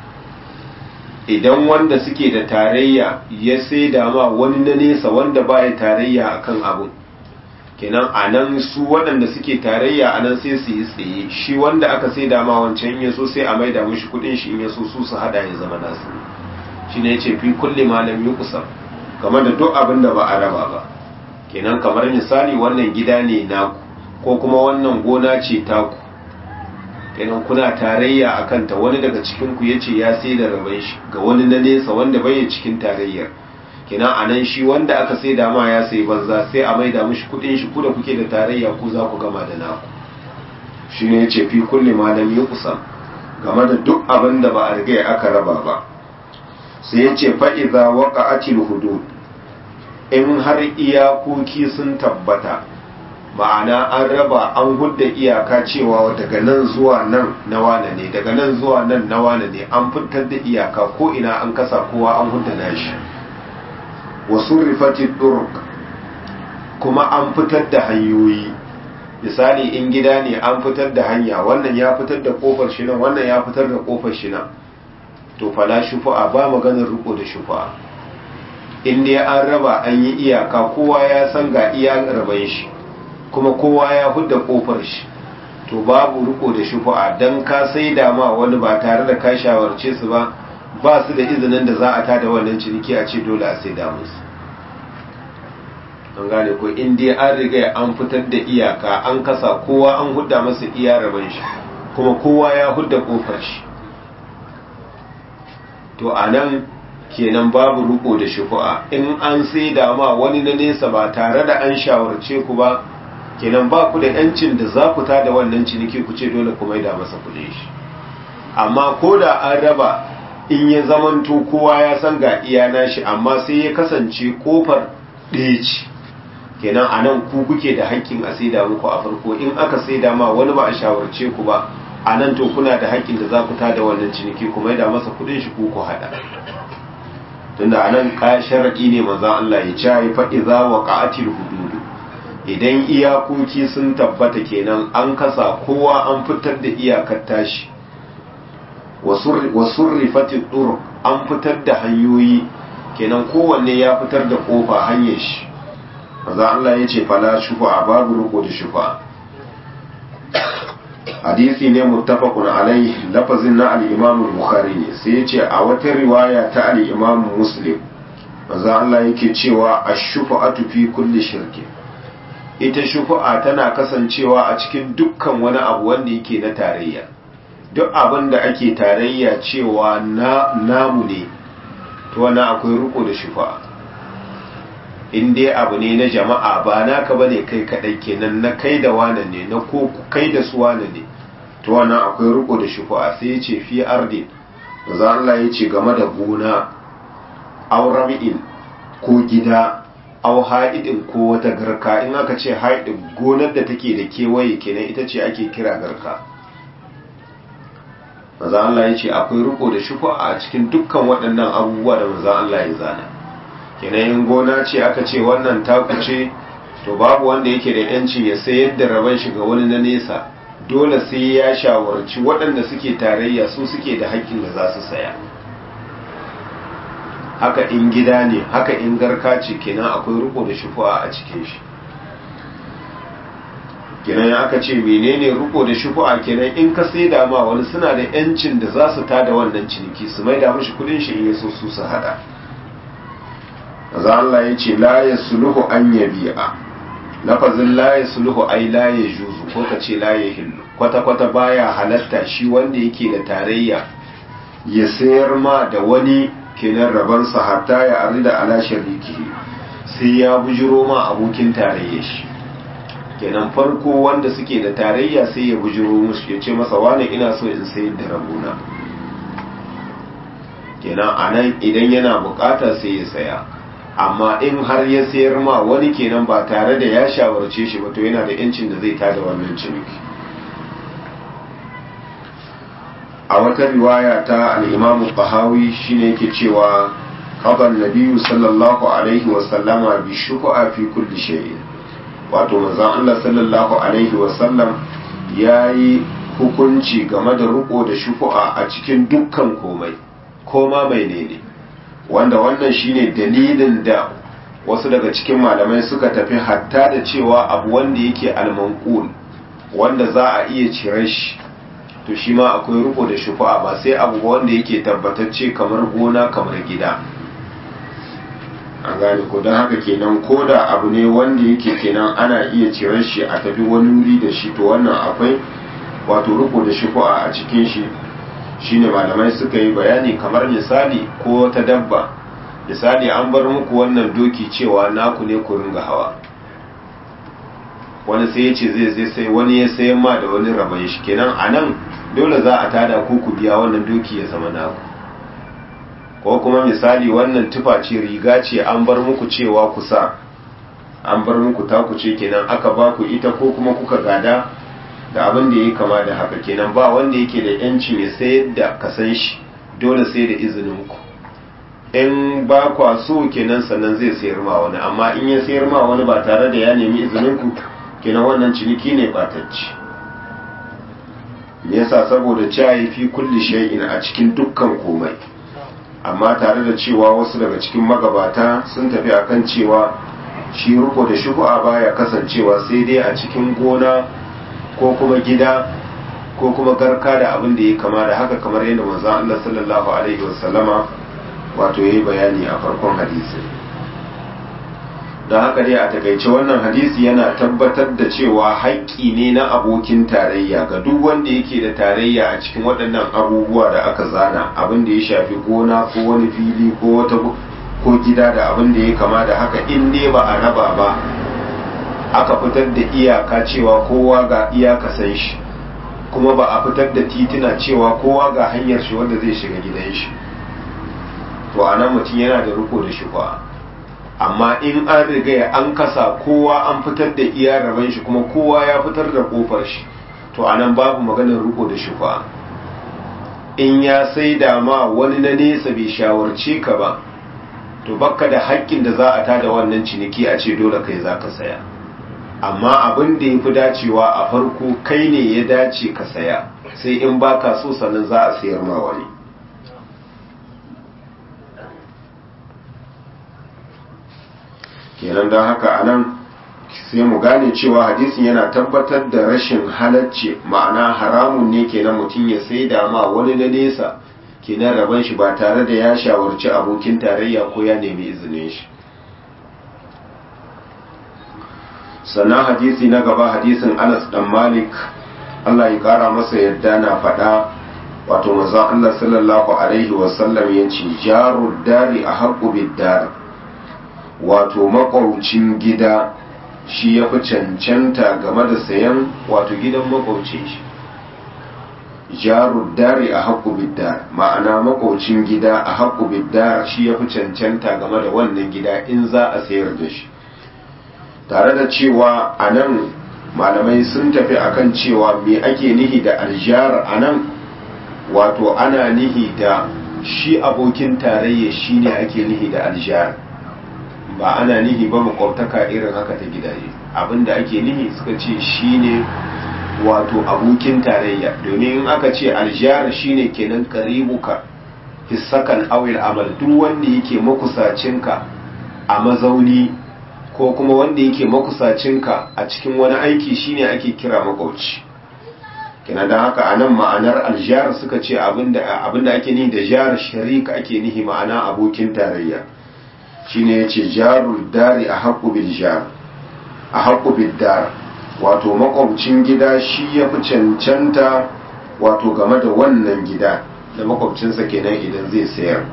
idan wanda suke da tarayya ya sai da ma wani na nesa wanda baya tarayya akan abin, kenan a nan su waɗanda suke tarayya a nan sai su yi tsaye, shi wanda aka sai dama wancan ya so sai a maida mashi kudin shi, in ya so su hada ya zama nasu. shi ne ya ce fi kulle malam yi kusa, kamar da duk abin da ba a raba ba. kenan kamar misali wannan gida ne naku, ko kuma wannan gona ce taku kenan kuna tarayya a kanta, wani daga cikinku ya ce ya sai da rabon shi ga wani na nesa wanda bai cikin tarayyar, kenan a nan shi wanda aka sai da ma ya sai banza, sai a maida mishi kudin shi, ku da kuke da tarayya ku za ku gama da naku. shi ne ya ce fi kulli malam ya kusan game da duk abin da ba a riga aka raba ba. sai ya ce fa'iza waƙa'atil hudud, in har iyakoki sun tabbata, ma'ana an raba an hudda iyaka cewa daga nan zuwa nan na wane ne, daga nan zuwa nan na wane ne, an fitar da iyaka ko ina an kasa kowa an hudda nashi. wasu rifatid duruk, kuma an fitar da hanyoyi, misali in gida ne an fitar da hanya, wannan ya fitar da kofar shi nan, wannan ya fitar da kofar shi nan, to fala shufa'a, ba maganar riko da shufa'a. in dai an raba an yi iyaka, kowa ya san ga iya raban shi, kuma kowa ya hudda kofar shi, to babu riko da shufa'a. dan ka sai da ma wani ba tare da ka shawarce su ba, ba su da izinin da za a tada wannan ciniki a ce dole a sai da musu. an gane ko, in dai an riga an fitar da iyaka an kasa, kowa an hudda masa iya raban shi, kuma kowa ya hudda kofar shi, to anan kenan babu riko da shufa'a. in an sai da ma wani na nesa ba tare da an shawarce ku ba, kenan ba ku da yancin da za ku tada wannan ciniki ku ce dole ku maida masa kudin shi. amma ko da an raba, in ya zamanto kowa ya san ga iya nashi, amma sai ya kasance kofar ɗaya ce, kenan a nan ku kuke da haƙƙin a saida muku a farko. in aka saida ma wani ba a shawarce ku ba, a nan to kuna da haƙƙin da za ku tada wannan ciniki ku maida masa kudin shi ku haɗa. tunda a nan sharaɗi ne manzon Allah ya ce fa iza waqa'atil hudud, idan iyakoki sun tabbata, kenan an kasa kowa an fitar da iyakar tashi, wasurrifatit turuq, an fitar da hanyoyi, kenan kowanne ya fitar da kofa hanyar shi, manzon Allah ya ce fala shufa, babu riko da shufa. hadisi ne muttafaqun alaihi, lafazin na al-Imam al-Bukhari ne. sai ya ce a wata riwaya ta al-Imam Muslim, manzon Allah yake cewa ash-shufa'atu fi kulli shirki, ita shufa'a tana kasancewa a cikin dukkan wani abu wanda yake na tarayya. duk abin da ake tarayya cewa namu ne, to wannan akwai riko da shufa'a. in dai abu ne na jama'a, ba naka bane kai kadai, kenan na kai da wane ne, na ko kai da su wane ne, to wannan akwai riko da shufa'a. sai ya ce fi ardin, manzo Allah ya ce game da gona, aw rabi'in ko gida, aw haidin ko wata garka. in aka ce haidin, gonar da take da kewaye, kenan ita ce ake kira garka. manzo Allah ya ce akwai riko da shufa'a a cikin dukkan waɗannan abubuwa da manzo Allah ya zana. kenan in gona ce aka ce wannan taku ce, to babu wanda yake da yanci ya sayar da raban shi ga wani na nesa, dole sai ya shawarci waɗanda suke tarayya, su suke da haƙƙin da za su saya. haka in gida ne, haka in garka ce, kenan akwai riko da shufa'a a cikin shi. kenan aka ce menene riko da shufa'a, kenan in ka sai da ma wani, suna da yancin da za su tada wannan ciniki, su mai da mishi kudin shi in yaso su hada. za Allah ya ce la yasluhu an yabi'a, lafazin la yasluhu ai la yajuzu, ko ka ce la yahillu, kwata baya halatta shi wanda yake da tarayya ya sayar ma da wani kenan rabansa, hatta ya arida ala shariki, sai ya bujiro ma abokin tarayya shi. kenan farko wanda suke da tarayya sai ya bujiro musu, ya ce masa wane ina so in sayar da rabona. kenan anan idan yana bukata sai ya saya, amma in har ya sayar ma wani kenan ba tare da ya shawarce shi ba, to yana da yancin da zai tada wannan ciniki. a wata riwaya ta al-Imam Bahawi shine yake cewa qada an-nabiy sallallahu alaihi wa sallama bi shufa'a fi kulli shay'in, wato manzon Allah sallallahu alaihi wa sallam yayi hukunci game da riko da shufa'a a cikin dukkan komai, koma menene, wanda wannan shine dalilin da wasu daga cikin malamai suka tafi hatta da cewa abu wanda yake al-manqul, wanda za a iya cire shi, to shi ma akwai riko da shufa'a, ba sai abu wanda yake tabbatacce kamar gona kamar gida. an gane ko don haka kenan ko da abu ne wanda yake kenan ana iya cirar shi a tafi wani wuri da shi to wannan akwai wato riko da shufu'a a cikin shi shine malamai suka yi bayani kamar misali ko ta dabba misali an bar muku wannan doki cewa naku ne ku ringa hawa wani sai ya ce zai sai wani ya sayan ma da wani rabai shi kenan a nan dole za a tada ku biya wannan doki ya zama naku ko kuma misali wannan tufa ce riga ce an bar muku cewa kusa an bar muku taku ce kenan aka ba ku ita ko kuma kuka gada da abin da ya kama da haka kenan ba wanda yake da yanci ne sai da ka san shi dole sai da izinin ku in ba kwa so kenan sannan zai sayar ma wani amma in ya sayar ma wani ba tare da ya nemi izinin ku kenan wannan ciniki ne batacci me yasa saboda cewa fi kulli shay'in a cikin dukkan komai amma tare da cewa wasu daga cikin magabata sun tafi akan cewa shi riko da shubu'a baya kasancewa sai dai a cikin gona ko kuma gida ko kuma garka da abin da ya kama da haka kamar yadda manzon Allah sallallahu alaihi wasallama wato yayi bayani a farkon hadisi don haka dai a takaice wannan hadisi yana tabbatar da cewa haƙƙi ne na abokin tarayya ga duk wanda yake da tarayya a cikin waɗannan abubuwa da aka zana abin da ya shafi gona ko wani fili ko wata ko gida da abin da ya kama da haka in dai ba a raba ba aka fitar da iyaka cewa kowa ga iyaka san shi kuma ba a fitar da titina cewa kowa ga hanyar shi wanda zai shiga gidan shi to anan mutum yana da riko da shufa amma in an riga an kasa kowa an fitar da iya raban shi kuma kowa ya fitar da kofar shi to anan babu maganar riko da shufa in ya sai da ma wani na nesa bai shawarce ka ba to bakka da haƙƙin da za a tada wannan ciniki a ce dole kai za ka saya amma abin da ya fi dacewa a farko kai ne ya dace ka saya sai in baka so sannan za a sayar ma wani kenan don haka anan sai mu gane cewa hadisin yana tabbatar da rashin halacci ma'ana haramun ne kenan mutum ya sai da ma wani na nesa kenan raban shi ba tare da ya shawarci abokin tarayya ko ya nemi izinin shi sannan hadisi na gaba hadisin Anas dan Malik Allah ya kara masa yadda na faɗa wato manzon Allah sallallahu alaihi wasallam ya ce jarud dari ahqqu bid dar wato makwaucin gida shi ya fi cancanta game da sayan wato gidan makwaucin shi jarud dari ahqqu bid dar ma'ana makwaucin gida ahqqu bid dar shi ya fi cancanta game da wannan gida in za a sayar da shi tare da cewa a nan malamai sun tafi akan cewa me ake nihi da aljar a nan wato ana nihi da shi abokin tarayya shi ne ake nihi da aljar ba ana nihi ba makwabtaka irin haka ta gidaje abinda ake nihi suka ce shi ne wato abokin tarayya domin in aka ce aljar shi ne kenan karibuka hissakan awil amal duk wanda yake makusacinka a mazauni ko kuma wanda yake makusacinka a cikin wani aiki shine ake kira makwauci kina da haka anan ma'anar aljar suka ce abinda ake nihi da jar sharika ake nihi ma'ana abokin tarayya shine yace jarul dari ahqqu bil jar ahqqu bid dar wato makwabcin gida shi yafi cancanta wato game da wannan gida da makwabcinsa kenan idan zai sayar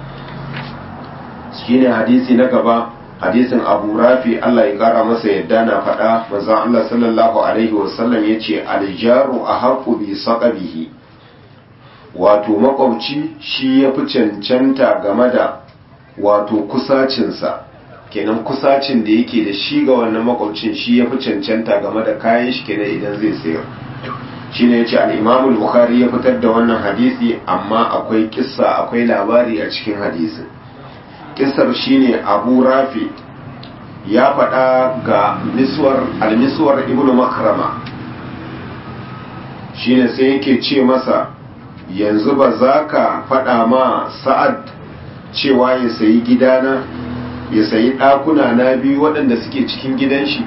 shine hadisi na gaba hadisin Abu Rafi Allah ya kara masa yadda na faɗa manzon Allah sallallahu alaihi wasallam yace aljaru ahqqu bi saqabihi wato makwabci shi yafi cancanta game da wato kusacinsa kenan kusacin da yake da shi ga wannan makwabcin shi yafi cancanta game da kayan shi kenan idan zai sayar shine yace al-Imam al-Bukhari ya fitar da wannan hadisi amma akwai kissa akwai labari a cikin hadisin kisar shine Abu Rafi ya faɗa ga al-Miswar ibn Makrama shine sai yake ce masa yanzu ba za ka faɗa ma Sa'ad cewa ya sayi gidana ya sayi ɗakuna na biyu waɗanda suke cikin gidan shi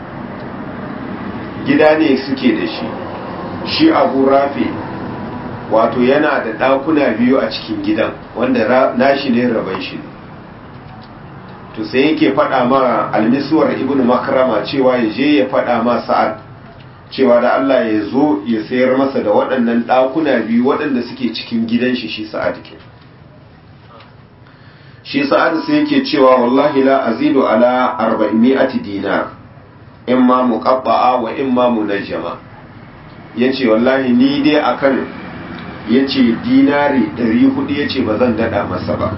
gida ne suke da shi Abu Rafi wato yana da ɗakuna biyu a cikin gidan wanda nashi ne raban shi to sai yake faɗa ma almisuwar ibnu makrama cewa ya je ya faɗa ma sa'ad cewa da Allah ya zo ya sayar masa da waɗannan ɗakuna biyu waɗanda suke cikin gidan shi sa'ad ke shi sa'ad sai yake cewa wallahi la azidu ala 400 dinar imma muqabba'a wa imma munajjama yace wallahi ni dai akan yace dinari 400 yace bazan dada masa ba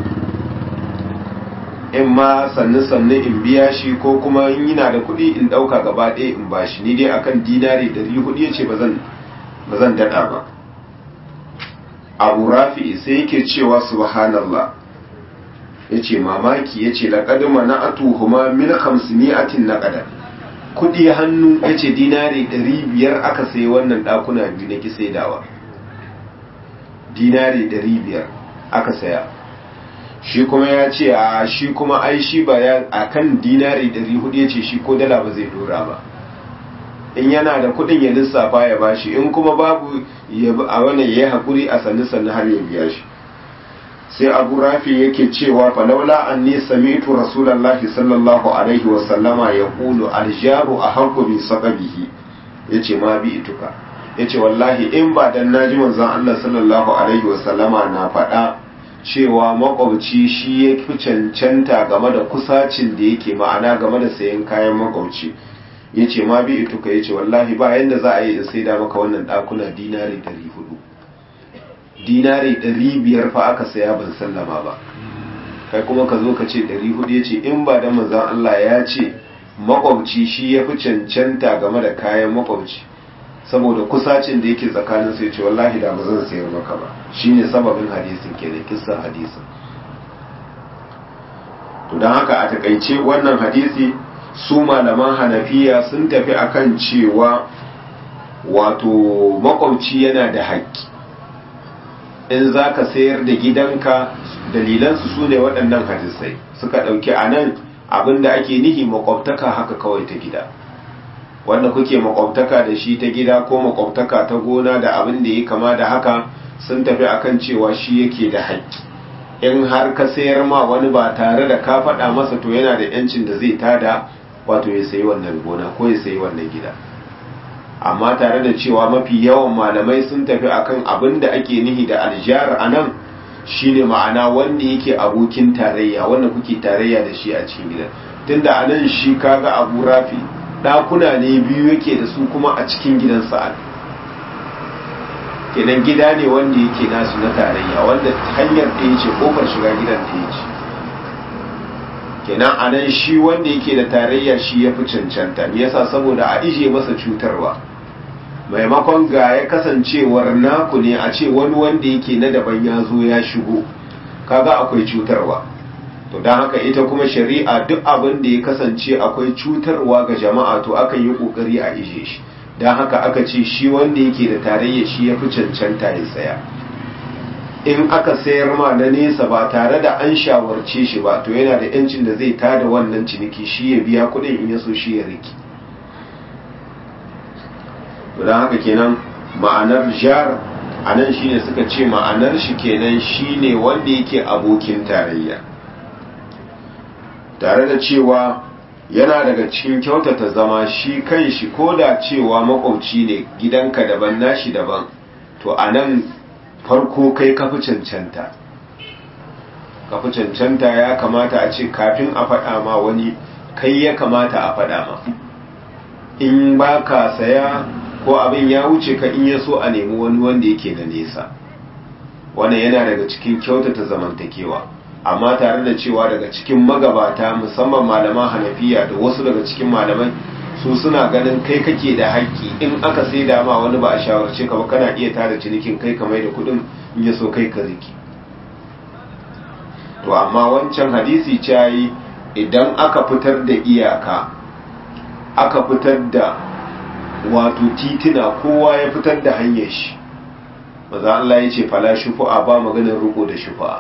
in ma sannu in biya shi ko kuma in yana da kuɗi in ɗauka gaba ɗaya in bashi ni dai akan dinari 400 yace bazan dada ba. Abu Rafi sai yake cewa subhanallah yace mamaki yace laqad mana'atuhuma min 500 naqada kudi hannu yace dinari 500 aka sayi wannan dakuna biyu na kisaidawa dinari 500 aka saya shi kuma ya ce a shi kuma ai shi ba ya akan dinari 400 yace shi ko dala ba zai dora ba in yana da kudin ya lissafa ya bashi in kuma babu a wannan yayi hakuri a sannu har ya biya shi. Sai Abu Rafi yake cewa falaula anni sami'tu rasulullahi sallallahu alaihi wa sallama yaqulu aljaru ahqqu bi saqabihi yace ma bi ituka yace wallahi in ba dan naji manzon Allah sallallahu alaihi wa sallama na faɗa cewa makwabci shi ya fi cancanta game da kusacin da yake ma'ana game da sayan kayan makwabci yace ma bi ituka yace wallahi ba yanda za a yi in saida maka wannan dakuna dinari 400 dinari 500 fa aka saya ban sallama ba kai kuma ka zo ka ce 400 yace in ba da manzon Allah ya ce makwabci shi ya fi cancanta game da kayan makwabci saboda kusacin da yake tsakanin sai ce wallahi da ba zan sayar maka ba shine sababin hadisin kenan kissar hadisin. To dan haka a takaice wannan hadisi su malaman Hanafiya sun tafi akan cewa wato makwabci yana da haƙƙi in za ka sayar da gidanka dalilansu su ne waɗannan hadisai suka ɗauki a nan abinda ake nihi makwabtaka haka kawai ta gida wanda kuke makwabtaka da shi ta gida ko makwabtaka ta gona da abin da ya kama da haka sun tafi akan cewa shi yake da haƙƙi in har ka sayar ma wani ba tare da ka faɗa masa to yana da yancin da zai tada wato ya sayi wannan gona ko ya sayi wannan gida amma tare da cewa mafi yawan malamai sun tafi akan abin da ake nihi da aljar a nan shine ma'ana wanda yake abokin tarayya wanda kuke tarayya da shi a cikin gidan tunda a nan shi kaga Abu Rafi ɗakuna ne biyu yake da su kuma a cikin gidan Sa'ad kenan gida ne wanda yake nasu na tarayya wanda hanyar ɗaya ce kofar shiga gidan ɗaya ce kenan a nan shi wanda yake da tarayya shi ya fi cancanta me yasa saboda a ije masa cutarwa maimakon ga ya kasancewar naku ne a ce wani wanda yake na daban ya zo ya shigo kaga akwai cutarwa to don haka ita kuma shari'a duk abin da ya kasance akwai cutarwa ga jama'a to akan yi kokari a ije shi don haka aka ce shi wanda yake da tarayya shi ya fi cancanta ya tsaya in aka sayar ma na nesa ba tare da an shawarce shi ba to yana da yancin da zai tada wannan ciniki shi ya biya kuɗin in ya so shi ya riki to don haka kenan ma'anar jar a nan shine suka ce ma'anar shi kenan shine wanda yake abokin tarayya tare da cewa yana daga cikin kyautata zama shi kan shi ko da cewa makwabci ne gidanka daban nashi daban to a nan farko kai kafi cancanta ya kamata a ce kafin a faɗa ma wani kai ya kamata a faɗa ma in ba ka saya ko abin ya wuce ka in ya so a nemi wani wanda yake da nesa wannan yana daga cikin kyautata zamantakewa amma tare da cewa daga cikin magabata musamman malaman Hanafiya da wasu daga cikin malamai su suna ganin kai kake da haƙƙi in aka sai da ma wani ba a shawarce ka ba kana iya tada cinikin kai ka mai da kuɗin in ya so kai ka riki to amma wancan hadisi ce idan aka fitar da iyaka aka fitar da wato titina kowa ya fitar da hanyar shi maza Allah ya ce fala shufa'a ba maganar riko da shufa'a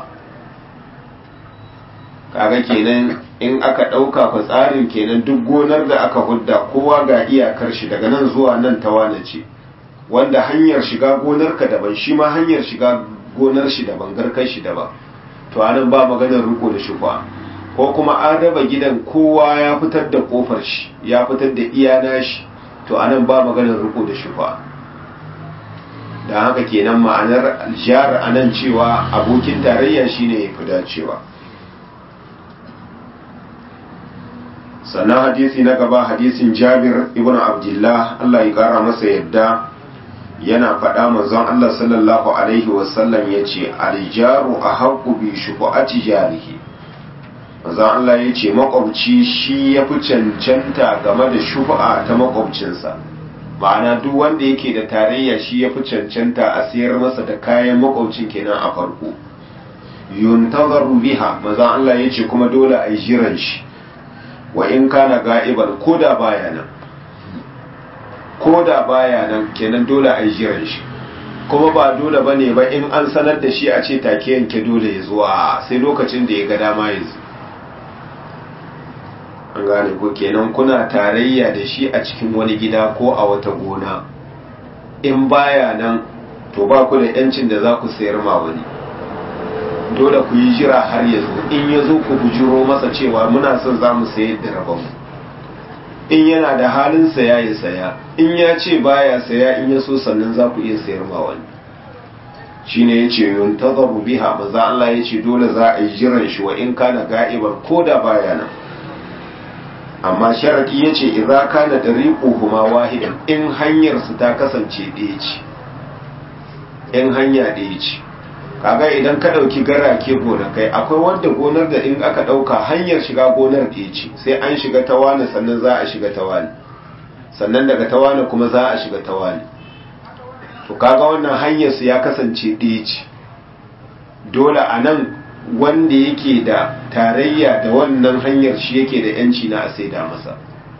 kaga kenan in aka ɗauka fa tsarin kenan duk gonar da aka hudda kowa ga iyakar shi daga nan zuwa nan ta wane ce wanda hanyar shiga gonar ka daban shi ma hanyar shiga gonar shi daban garkar shi daban to anan ba maganar riko da shufa'a ko kuma an raba gidan kowa ya fitar da kofar shi ya fitar da iyana shi, to anan ba maganar riko da shufa. da haka kenan ma'anar jar anan cewa abokin tarayya shine ya fi dacewa. sannan hadisi na gaba hadisin Jabir ibn Abdullah Allah ya kara masa yadda yana faɗa manzon Allah sallallahu alaihi wasallam yace aljaru ahaqqu bi shufaati jarihi. manzon Allah yace makwabci shi yafi cancanta game da shufa'a ta makwabcinsa, ma'ana duk wanda yake da tarayya shi yafi cancanta a sayar masa da kayan makwabcin kenan a farko. yuntazaru biha manzon Allah yace kuma dole a yi jiran shi, wa in kana ga'iban koda baya nan kenan dole a yi jiran shi, kuma ba dole bane ba in an sanar da shi a ce take yanke dole ya zo a sai lokacin da ya ga dama ya zo. an gane ko kenan kuna tarayya da shi a cikin wani gida ko a wata gona, in baya nan to ba ku da yancin da za ku sayar ma wani, dole ku yi jira har ya zo. in ya zo ku bujiro masa cewa muna son za mu sayar da rabonmu, in yana da halin saya ya saya, in ya ce baya saya in ya so sannan za ku iya sayar ma wani. shine yace yuntazaru biha maza Allah yace dole za a yi jiran shi wa in kana ga'ibar koda baya nan. amma sharadi yace idza kana dariquhuma wahidan, in hanyar su ta kasance ɗaya ce, in hanya ɗaya ce. kaga idan ka ɗauki garake gonakai, akwai wanda gonar da in aka ɗauka hanyar shiga gonar ɗaya ce, sai an shiga ta wani sannan za a shiga ta wani, sannan daga ta wani kuma za a shiga ta wani. to kaga wannan hanyar su ya kasance ɗaya ce, dole a nan wanda yake da tarayya da wannan hanyar shi yake da yanci na a saida masa.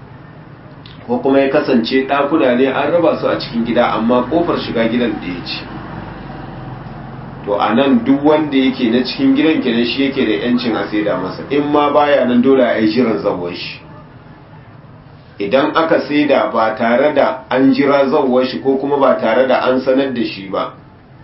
ko kuma ya kasance ɗakuna ne an raba su a cikin gida amma ƙofar shiga gidan ɗaya ce, to a nan duk wanda yake na cikin gidan kenan shi yake da yancin a saida masa, in ma baya nan dole a yi jiran zawon shi. idan aka saida ba tare da an jira zawon shi ko kuma ba tare da an sanar da shi ba,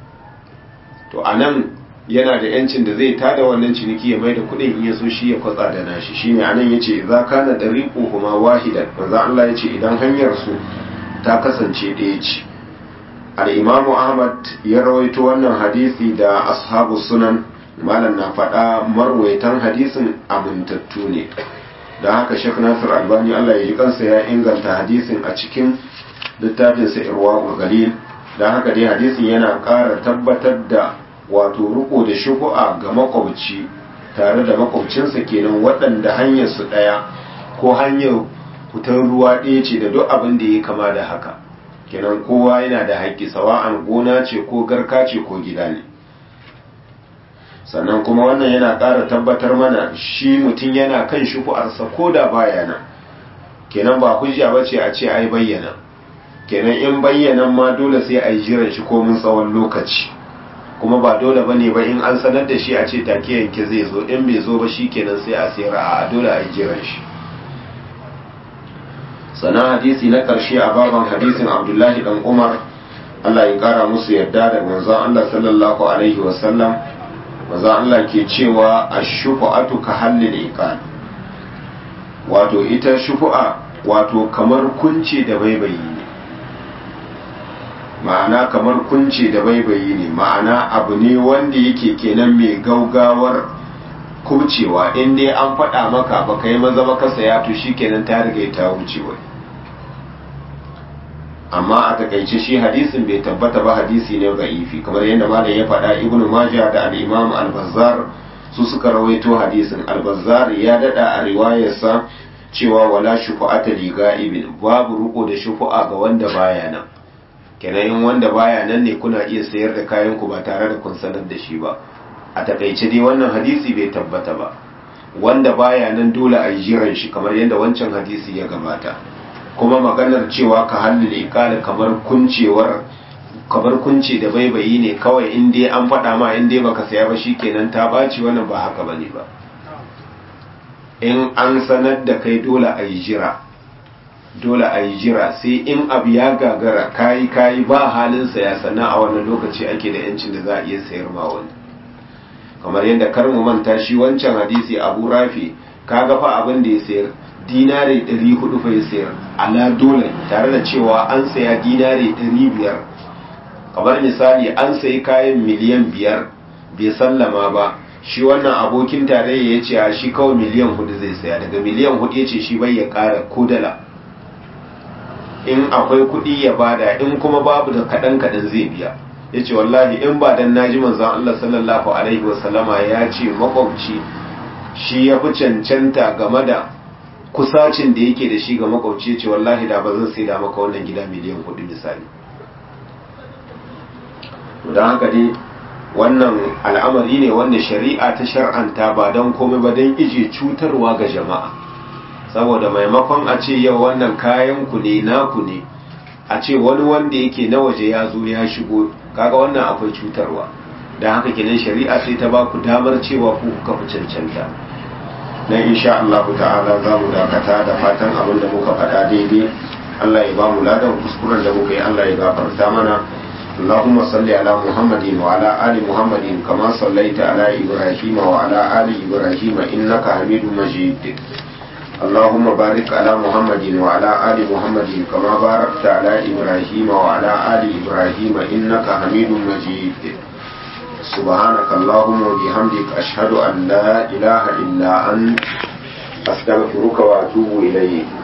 to a nan yana da yancin da zai tada wannan ciniki ya mai da kudin in ya so shi ya kwatsa da nashi. shine anan yace idza kana dariquhuma wahidan, manzo Allah yace idan hanyar su ta kasance ɗaya ce. al-Imam Ahmad ya rawaito wannan hadisi da ashabu sunan, malam na faɗa marwaitan hadisin amintattu ne. don haka Sheikh Nasir Albani Allah ya ji kansa ya inganta hadisin a cikin littafin sa Irwaul Ghalil. don haka dai hadisin yana ƙara tabbatar da wato riko da shufu'a ga makwabci tare da makwabcinsa kenan, waɗanda hanyar su ɗaya ko hanyar fitar ruwa ɗaya ce da duk abin da ya kama da haka, kenan kowa yana da haƙƙi, sawa'an gona ce ko garka ce ko gida ne. sannan kuma wannan yana ƙara tabbatar mana shi mutum yana kan shufu'arsa ko da baya nan, kenan ba hujja ba ce a ce ai bayyana, kenan in bayyanan ma dole sai a yi jiran shi komin tsawon lokaci, kuma ba dole bane ba in an sanar da shi a ce take yanke zai zo, in bai zo ba shi kenan sai a sayar, a dole a yi jiran shi. sannan hadisi na karshe a baban hadisin Abdullahi dan Umar Allah ya kara musu yadda da manzon Allah sallallahu alaihi wasallam, manzon Allah ke cewa ash-shufa'atu ka hallil iqal, wato ita shufa'a wato kamar kunce da baibayi ne, ma'ana kamar kunce da baibayi ne, ma'ana abu ne wanda yake kenan mai gaugawar kubcewa, in dai an faɗa maka baka yi maza ba ka saya to shikenan ta riga ta wuce wai. amma a takaice shi hadisin bai tabbata ba, hadisi ne da'ifi, kamar yadda malam ya faɗa Ibn Majah da al-Imam al-Bazzar su suka rawaito hadisin. al-Bazzar ya dada a riwayarsa cewa wala shufa'ata li ga'ibin, babu ruko da shufa'a ga wanda baya nan, kenan in wanda baya nan ne kuna iya sayar da kayan ku ba tare da kun sanar da shi ba. a takaice dai wannan hadisi bai tabbata ba, wanda baya nan dole a yi jiran shi kamar yadda wancan hadisi ya gabata. kuma maganar cewa ka hallil iqal kamar kunce da baibayi ne kawai, in dai an faɗa ma in dai baka saya ba shikenan ta baci, wannan ba haka bane ba. in an sanar da kai dole a yi jira, sai in abu ya gagara kayi ba halin saya, sannan a wannan lokaci ake da yancin da za a iya sayar ma wani. kamar yadda kar mu manta shi wancan hadisi Abu Rafi kaga fa abin da ya sayar dinari 400 fa ya sayar ala dole, tare da cewa an saya dinari 500. kamar misali an sayi kayan miliyan 5 bai sallama ba, shi wannan abokin tarayya ya ce a shi kawai miliyan 4 zai saya, daga miliyan 4 ya ce shi bai ya kara ko dala, in akwai kuɗi ya bada, in kuma babu da kaɗan zai biya. ya ce wallahi in ba dan naji manzon Allah sallallahu alaihi wasallama ya ce makwabci shi ya fi cancanta game da kusacin da yake da shi ga makwabci, ya ce wallahi da ba zan sai da maka wannan gida miliyan 4 misali. don haka dai wannan al'amari ne wanda shari'a ta shar'anta ba don komai ba don ije cutarwa ga jama'a, saboda maimakon a ce yau wannan kayan ku ne naku ne, a ce wani wanda yake na waje ya zo ya shigo, kaga wannan akwai cutarwa. don haka kenan shari'a sai ta ba ku damar cewa ku kuka fi cancanta. nan insha Allah ta'ala za mu dakata da fatan abin da muka faɗa daidai Allah ya ba mu ladan, kuskuren da muka yi Allah ya gafarta mana. اللهم صل على محمد وعلى آل محمد كما صليت على إبراهيم وعلى آل إبراهيم إنك حميد مجيد. اللهم بارك على محمد وعلى آل محمد كما باركت على إبراهيم وعلى آل إبراهيم إنك حميد مجيد. سبحانك اللهم وبحمدك أشهد أن لا إله إلا أنت أستغفرك وأتوب إليك.